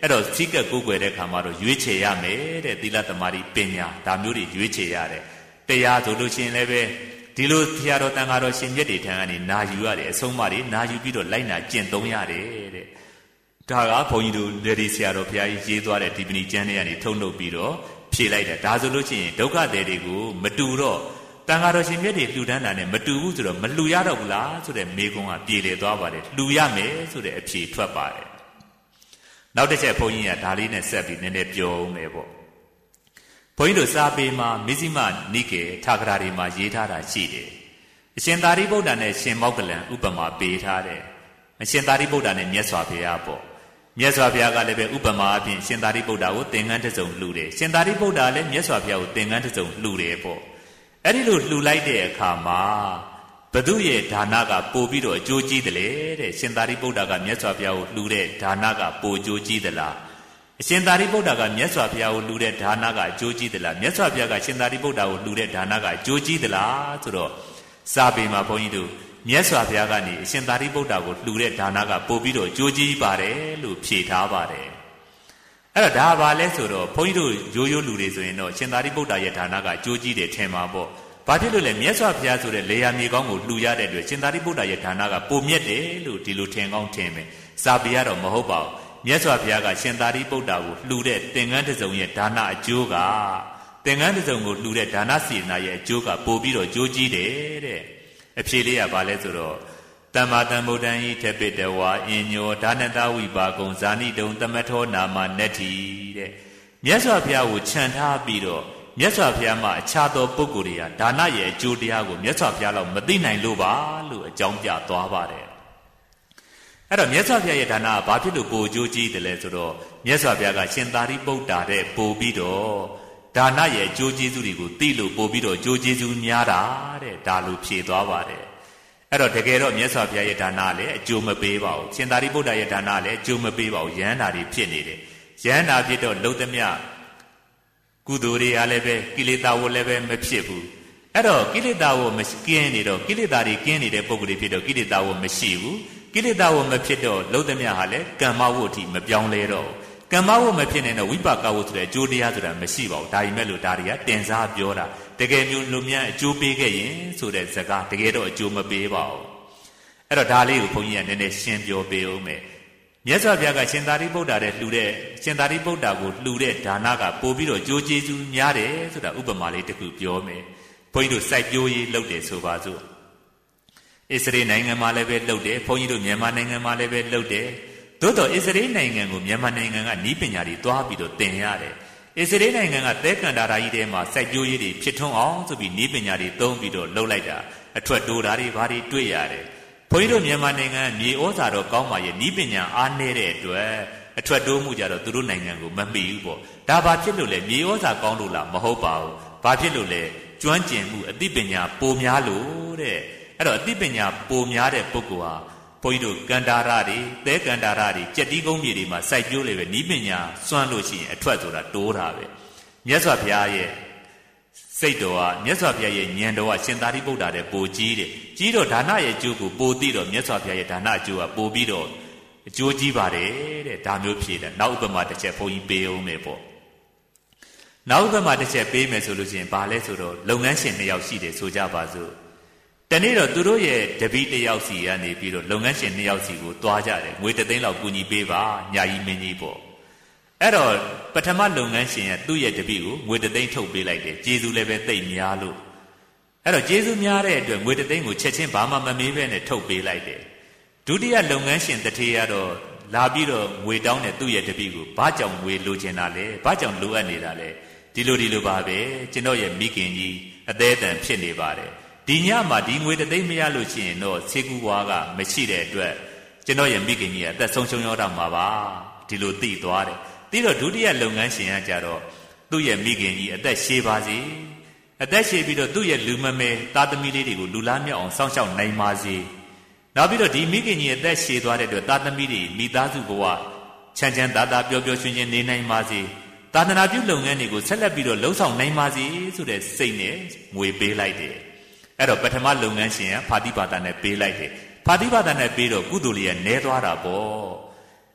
အဲ့တော့စိကကိုယ်ွယ်တဲ့ခါမှာတော့ရွေးချယ်ရမယ်တဲ့သီလသမารိပညာဒါမျိုးတွေရွေးချယ်ရတယ်တရားဆိုလို့ရှိရင်လည်းပဲဒီလိုဆရာတော်တန်ခါတော်ရှင်မြတ်တွေထံကနေနာယူရတယ်အဆုံးအမတွေနာယူပြီးတော့လိုက်နာကျင့်သုံးရတယ်တဲ့ဒါကဘုန်းကြီးတို့လေဒီဆရာတော်ဘုရားကြီးရေးသွားတဲ့ဒီပဏိကျမ်းတွေကနေထုတ်လုပ်ပြီးတော့ဖြေလိုက်တယ်ဒါဆိုလို့ရှိရင်ဒုက္ခသည်တွေကိုမတူတော့တန်ခါတော်ရှင်မြတ်တွေလှူဒန်းတာနဲ့မတူဘူးဆိုတော့မလှူရတော့ဘူးလားဆိုတဲ့မေကွန်းကပြေလေသွားပါတယ်လှူရမယ်ဆိုတဲ့အဖြေထွက်ပါတယ်နောက်တစ်ချက်ဘုန်းကြီးကဒါလေးနဲ့ဆက်ပြီးနည်းနည်းပြောဦးမယ်ပေါ့ဘုန်းကြီးတို့စာပေမှာမဇ္ဈိမနိကေထာဂရတွေမှာရေးထားတာရှိတယ်အရှင်သာရိပုတ္တရာနဲ့ရှင်မောက္ကလံဥပမာပေးထားတယ်အရှင်သာရိပုတ္တရာနဲ့မြတ်စွာဘုရားပေါ့မြတ်စွာဘုရားကလည်းပဲဥပမာအပြင်ရှင်သာရိပုတ္တရာကိုသင်္ကန်းတစ်စုံလှူတယ်ရှင်သာရိပုတ္တရာလည်းမြတ်စွာဘုရားကိုသင်္ကန်းတစ်စုံလှူတယ်ပေါ့အဲ့ဒီလိုလှူလိုက်တဲ့အခါမှာဘသူရဲ့ဒါနကပိုပြီးတော့အကျိုးကြီးတယ်လေတဲ့ရှင်သာရိပုတ္တရာကမြတ်စွာဘုရားကိုလှူတဲ့ဒါနကပိုအကျိုးကြီးသလားအရှင်သာရိပုတ္တရာကမြတ်စွာဘုရားကိုလှူတဲ့ဒါနကအကျိုးကြီးသလားမြတ်စွာဘုရားကရှင်သာရိပုတ္တရာကိုလှူတဲ့ဒါနကအကျိုးကြီးသလားဆိုတော့စာပေမှာဘုန်းကြီးတို့မြတ်စွာဘုရားကနေအရှင်သာရိပုတ္တရာကိုလှူတဲ့ဒါနကပိုပြီးတော့အကျိုးကြီးပါတယ်လို့ဖြေထားပါတယ်အဲ့တော့ဒါဘာလဲဆိုတော့ဘုန်းကြီးတို့ရိုးရိုးလူတွေဆိုရင်တော့ရှင်သာရိပုတ္တရာရဲ့ဒါနကအကျိုးကြီးတယ်ထင်မှာပေါ့ဘာဖြစ်လို့လဲမြတ်စွာဘုရားဆိုတဲ့လေယာမြေကောင်းကိုလှူရတဲ့အတွက်ရှင်သာရိပုတ္တရာရဲ့ဒါနကပိုမြတ်တယ်လို့ဒီလိုထင်ကောင်းထင်မယ်စာပေကတော့မဟုတ်ပါဘူးမြတ်စွာဘုရားကရှင်သာရိပုတ္တရာကိုလှူတဲ့သင်္ကန်းတစ်စုံရဲ့ဒါနအကျိုးကသင်္ကန်းတစ်စုံကိုလှူတဲ့ဒါနစေနာရဲ့အကျိုးကပိုပြီးတော့အကျိုးကြီးတယ်တဲ့အဖြေလေးကဘာလဲဆိုတော့တမ္မာတမ္ဗုဒ္ဓံဤထပိတဝါအင်ညောဒါနတဝိပါကုံဇာနိတုံသမထောနာမနတ္တိတဲ့မြတ်စွာဘုရားကိုခြံထားပြီးတော့မြတ်စွာဘုရားမှာအခြားသောပုဂ္ဂိုလ်တွေကဒါနရဲ့အကျိုးတရားကိုမြတ်စွာဘုရားလောက်မသိနိုင်လို့ပါလို့အကြောင်းပြသွားပါတယ်အဲ့တော့မြတ်စွာဘုရားရဲ့ဒါနကဘာဖြစ်လို့ပိုအကျိုးကြီးတယ်လဲဆိုတော့မြတ်စွာဘုရားကရှင်သာရိပုတ္တရာတဲ့ပိုပြီးတော့ဒါနရဲ့အကျိုးကျေးဇူးတွေကိုသိလို့ပိုပြီးတော့အကျိုးကျေးဇူးများတာတဲ့ဒါလိုဖြေသွားပါတယ်အဲ့တော့တကယ်တော့မြတ်စွာဘုရားရဲ့ဒါနလည်းအကျိုးမပေးပါဘူးရှင်သာရိပုတ္တရာရဲ့ဒါနလည်းအကျိုးမပေးပါဘူးယန္တာတွေဖြစ်နေတယ်ယန္တာဖြစ်တော့လုံသမျှကုသိုလ်တွေအားလည်းပဲကိလေသာဝလည်းပဲမဖြစ်ဘူးအဲ့တော့ကိလေသာဝမကင်းနေတော့ကိလေသာတွေကင်းနေတဲ့ပုဂ္ဂိုလ်တွေဖြစ်တော့ကိလေသာဝမရှိဘူးကိလေသာဝမဖြစ်တော့လုံသမျှဟာလည်းကမ္မဝအထိမပြောင်းလဲတော့ကမ္မဝမဖြစ်နေတော့ဝိပါကဝဆိုတဲ့အကျိုးတရားဆိုတာမရှိပါဘူးဒါပေမဲ့လို့ဒါတွေကတင်စားပြောတာတကယ်မျိုးလူများအကျိုးပေးခဲ့ရင်ဆိုတဲ့စကားတကယ်တော့အကျိုးမပေးပါဘူးအဲ့တော့ဒါလေးကိုဘုန်းကြီးကနည်းနည်းရှင်းပြောပေးအောင်မယ်မြတ်စွာဘုရားကရှင်သာရိပုတ္တရာတဲ့လှူတဲ့ရှင်သာရိပုတ္တရာကိုလှူတဲ့ဒါနကပို့ပြီးတော့ကြိုးကျေးဇူးများတယ်ဆိုတာဥပမာလေးတစ်ခုပြောမယ်ဘုန်းကြီးတို့စိုက်ပျိုးရေးလုပ်တယ်ဆိုပါစို့အစ္စရေးနိုင်ငံမှာလည်းပဲလုပ်တယ်ဘုန်းကြီးတို့မြန်မာနိုင်ငံမှာလည်းပဲလုပ်တယ်သို့တော့အစ္စရေးနိုင်ငံကိုမြန်မာနိုင်ငံကနည်းပညာတွေတွားပြီးတော့သင်ရတယ်အစ္စရေးနိုင်ငံကသဲကန္တာရာကြီးထဲမှာစိုက်ပျိုးရေးတွေဖြစ်ထွန်းအောင်ဆိုပြီးနည်းပညာတွေသုံးပြီးတော့လုပ်လိုက်တာအထွက်တိုးတာတွေဘာတွေတွေ့ရတယ်ဘုန်းကြီးတို့မြန်မာနိုင်ငံမြေဩဇာတော်ကောင်းပါရဲ့နည်းပညာအားနည်းတဲ့အတွက်အထွက်တိုးမှုကြတော့သူတို့နိုင်ငံကိုမမီဘူးပေါ့ဒါဘာဖြစ်လို့လဲမြေဩဇာကောင်းလို့လားမဟုတ်ပါဘူးဘာဖြစ်လို့လဲကျွမ်းကျင်မှုအသိပညာပိုများလို့တဲ့အဲ့တော့အသိပညာပိုများတဲ့ပုဂ္ဂိုလ်ဟာဘုန်းကြီးတို့ကန္တာရတွေသဲကန္တာရတွေကြက်တီးကုန်းမြေတွေမှာစိုက်ပျိုးလေပဲနည်းပညာစွန့်လို့ရှိရင်အထွက်ဆိုတာတိုးတာပဲမြတ်စွာဘုရားရဲ့စိတ်တော်ကမြတ်စွာဘုရားရဲ့ဉာဏ်တော်ကရှင်သာရိပုတ္တရာတဲ့ပိုကြီးတယ်ကြီးတော့ဒါနရဲ့အကျိုးကိုပိုသိတော့မြတ်စွာဘုရားရဲ့ဒါနအကျိုးကပိုပြီးတော့အကျိုးကြီးပါတယ်တဲ့ဒါမျိုးဖြေတယ်နောက်ဥပမာတစ်ချက်ဘုန်းကြီးပေးအောင်မယ်ပေါ့နောက်ဥပမာတစ်ချက်ပေးမယ်ဆိုလို့ရှိရင်ဘာလဲဆိုတော့လုပ်ငန်းရှင်2ယောက်ရှိတယ်ဆိုကြပါစို့တနေ့တော့သူတို့ရဲ့တပည့်1ယောက်စီကနေပြီးတော့လုပ်ငန်းရှင်2ယောက်စီကိုတွားကြတယ်ငွေ3သိန်းလောက်ကူညီပေးပါညာကြီးမင်းကြီးပေါ့အဲ့တော့ပထမလုပ်ငန်းရှင်ကသူ့ရဲ့တပည့်ကိုငွေ3သိန်းထုတ်ပေးလိုက်တယ်ကျေးဇူးလည်းပဲသိပ်များလို့အဲ့တော့ကျေးဇူးများတဲ့အတွက်ငွေ3သိန်းကိုချက်ချင်းဘာမှမမေးဘဲနဲ့ထုတ်ပေးလိုက်တယ်ဒုတိယလုပ်ငန်းရှင်တထေးကတော့လာပြီးတော့ငွေတောင်းတဲ့သူ့ရဲ့တပည့်ကိုဘာကြောင့်ငွေလိုချင်တာလဲဘာကြောင့်လိုအပ်နေတာလဲဒီလိုပါပဲကျွန်တော်ရဲ့မိခင်ကြီးအသေးအတန်ဖြစ်နေပါတယ်ဒီညမှာဒီငွေ3သိန်းမရလို့ရှိရင်တော့ဆေးကူးဝါးကမရှိတဲ့အတွက်ကျွန်တော်ရဲ့မိခင်ကြီးကအသက်ဆုံးရှုံးရတော့မှာပါဒီလိုသိသွားတယ်ပြီးတော့ဒုတိယလုပ်ငန်းရှင်ကကြတော့သူ့ရဲ့မိခင်ကြီးအသက်ရှည်ပါစေအသက်ရှည်ပြီးတော့သူ့ရဲ့လူမမဲသားသမီးလေးတွေကိုလူလားမြောက်အောင်စောင့်ရှောက်နိုင်ပါစေနောက်ပြီးတော့ဒီမိခင်ကြီးအသက်ရှည်သွားတဲ့အတွက်သားသမီးတွေမိသားစုဘဝချမ်းချမ်းသာသာပျော်ပျော်ရွှင်ရွှင်နေနိုင်ပါစေသာသနာပြုလုပ်ငန်းတွေကိုဆက်လက်ပြီးတော့လှုပ်ဆောင်နိုင်ပါစေဆိုတဲ့စိတ်နဲ့ငွေပေးလိုက်တယ်အဲ့တော့ပထမလုပ်ငန်းရှင်ကဖာတိဘာသာနဲ့ပေးလိုက်တယ်ဖာတိဘာသာနဲ့ပေးတော့ကုသိုလ်လေးကနည်းသွားတာပေါ့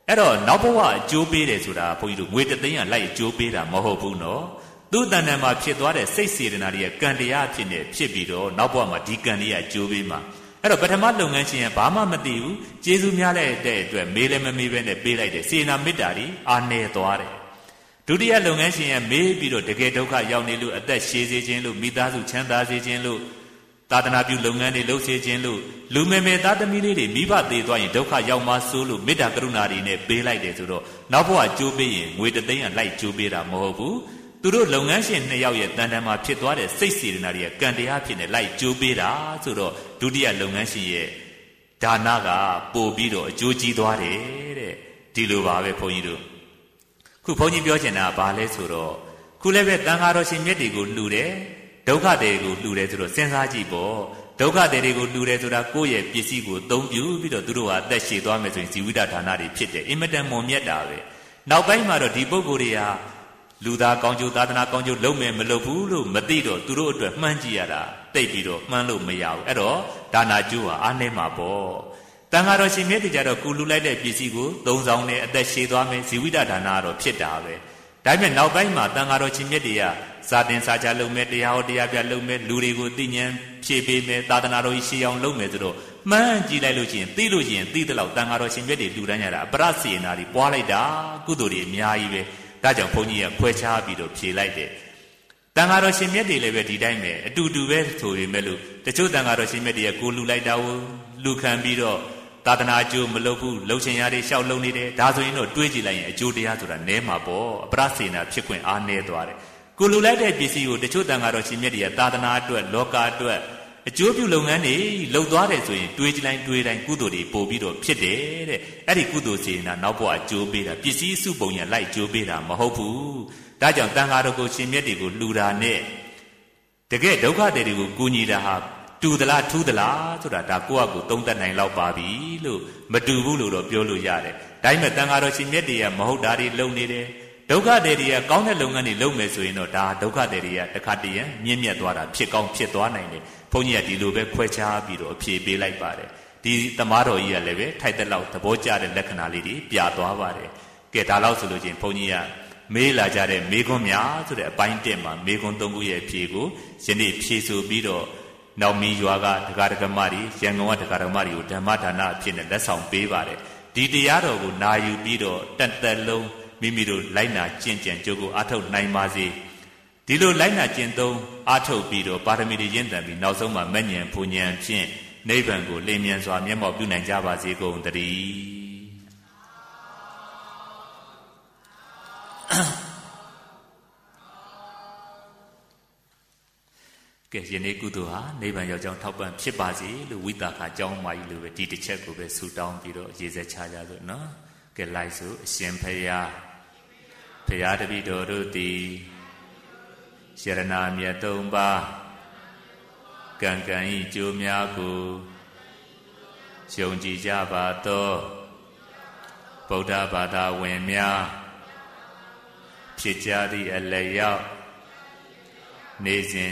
အဲ့တော့နောက်ဘဝအကျိုးပေးတယ်ဆိုတာဘုန်းကြီးတို့ငွေတသိန်းကလိုက်အကျိုးပေးတာမဟုတ်ဘူးနော်သူ့တဏ္ဍာမှာဖြစ်သွားတဲ့စိတ်စေတနာတွေကကံတရားအဖြစ်နဲ့ဖြစ်ပြီးတော့နောက်ဘဝမှာဒီကံတွေကအကျိုးပေးမှာအဲ့တော့ပထမလုပ်ငန်းရှင်ကဘာမှမသိဘူးကျေးဇူးများတဲ့အတွက်မေးလည်းမမေးပဲနဲ့ပေးလိုက်တယ်စေနာမေတ္တာတွေအာနယ်သွားတယ်ဒုတိယလုပ်ငန်းရှင်ကမေးပြီးတော့တကယ်ဒုက္ခရောက်နေလို့အသက်ရှည်စေခြင်းလို့မိသားစုချမ်းသာစေခြင်းလို့သာသနာပြုလုပ်ငန်းတွေလုပ်စေခြင်းလို့လူမေမေသားသမီးလေးတွေမိဘသေးသွားရင်ဒုက္ခရောက်မှဆိုးလို့မေတ္တာကရုဏာတွေနဲ့ပေးလိုက်တယ်ဆိုတော့နောက်ဘဝကျိုးပေးရင်ငွေတသိန်းကလိုက်ကျိုးပေးတာမဟုတ်ဘူးသူတို့လုပ်ငန်းရှင်2ယောက်ရဲ့တန်တန်မှာဖြစ်သွားတဲ့စိတ်စေတနာတွေကံတရားဖြစ်နေလိုက်ကျိုးပေးတာဆိုတော့ဒုတိယလုပ်ငန်းရှင်ရဲ့ဒါနကပို့ပြီးတော့အကျိုးကြီးသွားတယ်တဲ့ဒီလိုပါပဲဘုန်းကြီးတို့ခုဘုန်းကြီးပြောချင်တာကဘာလဲဆိုတော့ခုလည်းပဲတန်ခါတော်ရှင်မြတ်တွေကိုလှူတယ်ဒုက္ခတွေကိုလှူတယ်ဆိုတော့စဉ်းစားကြည့်ပေါ့ဒုက္ခတွေကိုလှူတယ်ဆိုတာကိုယ့်ရဲ့ပစ္စည်းကိုသုံးပြုပြီးတော့သူတို့ဟာအသက်ရှည်သွားမယ်ဆိုရင်ဇီဝိတဒါနတွေဖြစ်တယ်အင်မတန်မွန်မြတ်တာပဲနောက်ပိုင်းမှာတော့ဒီပုဂ္ဂိုလ်တွေဟာလူသားကောင်းကျိုးသာသနာကောင်းကျိုးလုပ်မယ်မလုပ်ဘူးလို့မသိတော့သူတို့အတွက်မှန်းကြည့်ရတာတိတ်ပြီးတော့မှန်းလို့မရဘူးအဲ့တော့ဒါနာကျိုးဟာအားနည်းမှာပေါ့တန်ခါတော်ရှင်မြတ်တွေကြတော့ကုလူလိုက်တဲ့ပစ္စည်းကိုသုံးဆောင်နဲ့အသက်ရှည်သွားမယ်ဇီဝိတဒါနကတော့ဖြစ်တာပဲဒါပေမဲ့နောက်ပိုင်းမှာတန်ခါတော်ရှင်မြတ်တွေကစာတင်စာချလုပ်မယ်တရားဟောတရားပြလုပ်မယ်လူတွေကိုသိဉာဏ်ဖြည့်ပေးမယ်သာသနာတော်ကြီးရှေးအောင်လုပ်မယ်ဆိုတော့မှန်းကြည့်လိုက်လို့ရှိရင်သိလို့ရှိရင်သိတဲ့လောက်တန်ခါတော်ရှင်မြတ်တွေလှူဒန်းကြတာအပရစေနာတွေပွားလိုက်တာကုသိုလ်တွေအများကြီးပဲဒါကြောင့်ဘုန်းကြီးကခွဲခြားပြီးတော့ဖြေလိုက်တယ်တန်ခါတော်ရှင်မြတ်တွေလည်းပဲဒီတိုင်းပဲအတူတူပဲဆိုပေမဲ့လို့တချို့တန်ခါတော်ရှင်မြတ်တွေကကိုလှူလိုက်တာကိုလူခံပြီးတော့သာသနာအကျိုးမလုပ်ဘူးလှုပ်ရှင်ရတွေရှောက်လုံနေတယ်ဒါဆိုရင်တော့တွေးကြည့်လိုက်ရင်အကျိုးတရားဆိုတာနည်းမှာပေါ့အပရစေနာဖြစ်ခွင့်အားနည်းသွားတယ်ကိုလူလိုက်တဲ့ပစ္စည်းကိုတချို့တန်ခါတော်ရှင်မြတ်တွေကသာသနာအတွက်လောကအတွက်အကျိုးပြုလုပ်ငန်းတွေလုပ်သွားတယ်ဆိုရင်တွေးကြည့်လိုက်တွေးတိုင်းကုသိုလ်တွေပို့ပြီးတော့ဖြစ်တယ်တဲ့အဲ့ဒီကုသိုလ်စေနာနောက်ဘဝအကျိုးပေးတာပစ္စည်းစုပုံရလိုက်ကျိုးပေးတာမဟုတ်ဘူးဒါကြောင့်တန်ခါတော်ကိုရှင်မြတ်တွေကိုလှူတာနဲ့တကယ်ဒုက္ခတွေကိုကူညီတာဟာတူသလားထူးသလားဆိုတာဒါကိုယ့်အကူသုံးသပ်နိုင်လောက်ပါပြီလို့မတူဘူးလို့တော့ပြောလို့ရတယ်ဒါပေမဲ့တန်ခါတော်ရှင်မြတ်တွေကမဟုတ်တာတွေလုပ်နေတယ်ဒုက္ခတွေကကောင်းတဲ့လုပ်ငန်းတွေလုပ်မယ်ဆိုရင်တော့ဒါဒုက္ခတွေကတခါတည်းရမြင့်မြတ်သွားတာဖြစ်ကောင်းဖြစ်သွားနိုင်တယ်ဘုန်းကြီးကဒီလိုပဲခွဲခြားပြီးတော့အဖြေပေးလိုက်ပါတယ်ဒီသမားတော်ကြီးကလည်းပဲထိုက်တဲ့လောက်သဘောကျတဲ့လက္ခဏာလေးတွေပြသွားပါတယ်ကဲဒါလောက်ဆိုလို့ချင်းဘုန်းကြီးကမေးလာကြတဲ့မေခွန်းများဆိုတဲ့အပိုင်း1မှာမေခွန်း3ခုရဲ့အဖြေကိုယနေ့ဖြေဆိုပြီးတော့နောက်မီရွာကဒကာဒကမတွေရန်ကုန်ကဒကာဒကမတွေကိုဓမ္မဒါနအဖြစ်နဲ့လက်ဆောင်ပေးပါတယ်ဒီတရားတော်ကိုနာယူပြီးတော့တက်တက်လုံးမိမိတို့လိုက်နာကျင့်ကြံကြိုးကိုအားထုတ်နိုင်ပါစေဒီလိုလိုက်နာကျင့်သုံးအားထုတ်ပြီးတော့ပါရမီတွေရင့်တန်ပြီးနောက်ဆုံးမှာမဉ္ဇဉ်ဘုံဉဏ်ဖြင့်နိဗ္ဗာန်ကိုလင်းမြန်စွာမျက်မှောက်ပြုနိုင်ကြပါစေကုန်သတည်းကဲယနေ့ကုသိုလ်ဟာနိဗ္ဗာန်ရောက်ကြောင်းထောက်ပံ့ဖြစ်ပါစေလို့ဝိသခာအကြောင်းမကြီးလိုပဲဒီတစ်ချက်ကိုပဲဆုတောင်းပြီးတော့ရေစက်ချကြလို့နော်ကဲလိုက်ဆိုအရှင်ဖရာဖရာတပည့်တော်တို့သည်ယရဏမြတ်3ပါးကံကံဤကျိုးများကိုယုံကြည်ကြပါသောဗုဒ္ဓဘာသာဝင်များဖြစ်ကြသည့်အလျောက်နေစဉ်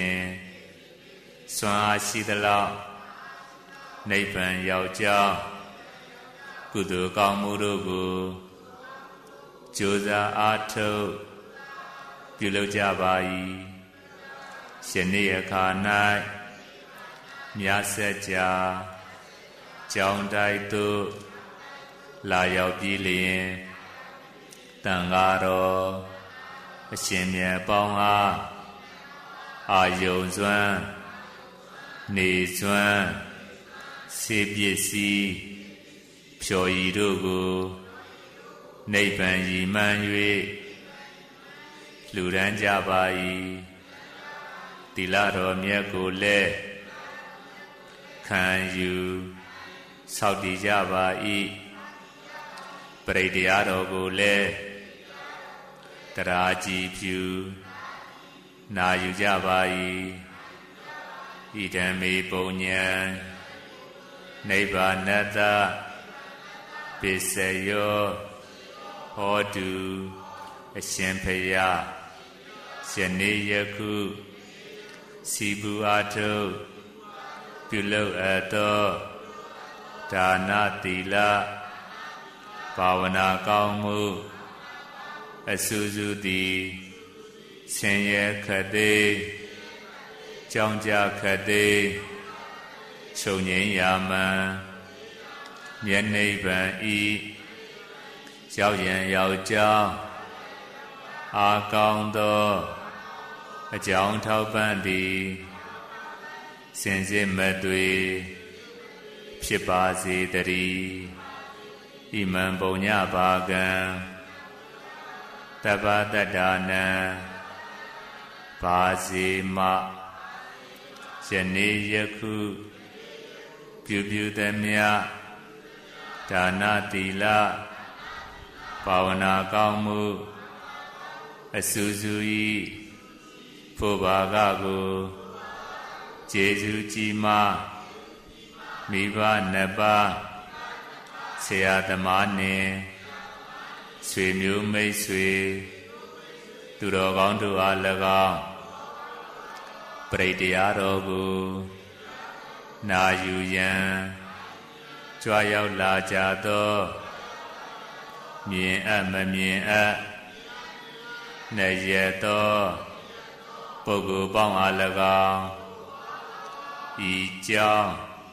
စွမ်းအားရှိသလောက်နိဗ္ဗာန်ရောက်ကြောင်းကုသိုလ်ကောင်းမှုတို့ကိုကြိုးစားအားထုတ်ပြုလုပ်ကြပါ၏ယနေ့အခါ၌မြတ်စကြာကြောင်းတိုက်သို့လာရောက်ပြီးလျင်တန်ဃာတော်အရှင်မြတ်ပေါင်းအားအာယုံစွမ်းနေစွမ်းစေပစ္စည်းဖြော်ရည်တို့ကိုနိဗ္ဗာန်ရည်မှန်း၍လှူဒန်းကြပါ၏သီလတော်မြတ်ကိုလည်းခံယူဆောက်တည်ကြပါ၏ပရိတရားတော်ကိုလည်းတရားကြည်ဖြူနာယူကြပါ၏ဣဒံမေပုညံနိဗ္ဗာနတ္တပစ္စယောဟောတုအရှင်ဖရာယနေ့ယခုစီပူအားထုတ်ပြုလုပ်အပ်သောဒါနသီလဘာဝနာကောင်းမှုအစူးစူးသည်ဆင်းရဲခတ်သိမ်းကြောင်းကြခတ်သိမ်းချုပ်ငြိမ်းရာမှန်မျက်နိဗ္ဗာန်ဤရောက်ရန်ရောက်ကြောင်းအာကောင်းသောအကြောင်းထောက်ပံ့သည်စင်စစ်မသွေဖြစ်ပါစေတည်းဣမံပုံညပါကံတပ္ပတတ္တာနံပါစေမယနေ့ယခုပြုသမျှဒါနသီလဘာဝနာကောင်းမှုအစူးစူးဤဖို့ဘာကကိုကျေးဇူးကြီးမားမိဘနှစ်ပါးဆရာသမားနှင့်ဆွေမျိုးမိတ်ဆွေသူတော်ကောင်းတို့အား၎င်းပရိတရားတော်ကိုနာယူရန်ကြွားရောက်လာကြသောမြင်အပ်မမြင်အပ်နေရသောပုဂ္ဂိုလ်ပေါင်းအား၎င်းဤကြောင်း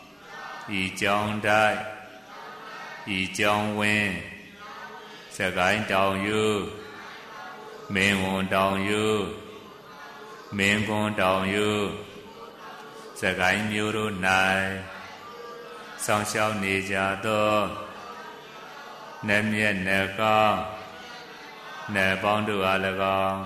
တိုက်ဤကြောင်းဝင်းစကိုင်းတောင်ယူမင်းဝန်တောင်ယူမင်းကွန်းတောင်ယူစကိုင်းမြို့တို့၌ဆောင်ရှောက်နေကြသောနတ်မြတ်နတ်ကောင်းနတ်ပေါင်းတို့အား၎င်း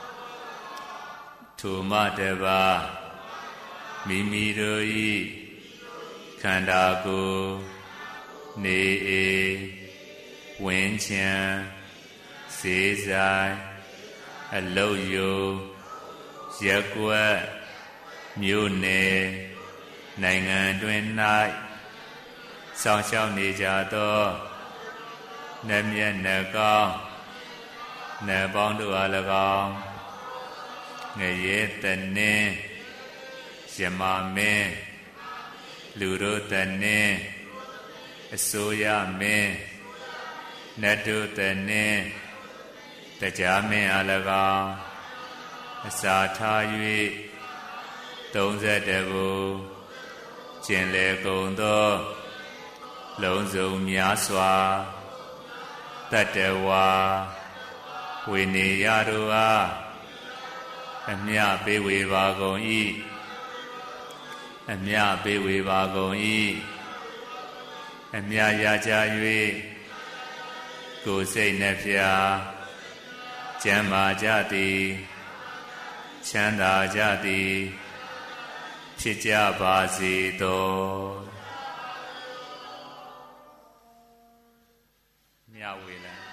ထိုမှတပါမိမိတို့၏ခန္ဓာကိုယ်နေအေဝင်းချံဈေးဆိုင်အလုတ်ယုံရက်ကွက်မြို့နယ်နိုင်ငံတွင်၌ဆောင်ရှောက်နေကြသောနတ်မြတ်နတ်ကောင်းနတ်ပေါင်းတို့အား၎င်းငရဲတနှင်းယမမင်းလူတို့တနှင်းအစိုးရမင်းနတ်တို့တနှင်းတရားမင်းအား၎င်းအစာထား၍31ဘုကျင်လေကုန်သောလုံးစုံများစွာတတ္တဝါဝိနည်းရတို့အားအမြပေးဝေပါကုန်၏အမြပေးဝေပါကုန်၏အမြရကြ၍ကိုယ်စိတ်နှဖျားကျမ်းမာကြသည်ချမ်းသာကြသည်ဖြစ်ကြပါစေသောမြဝေလံ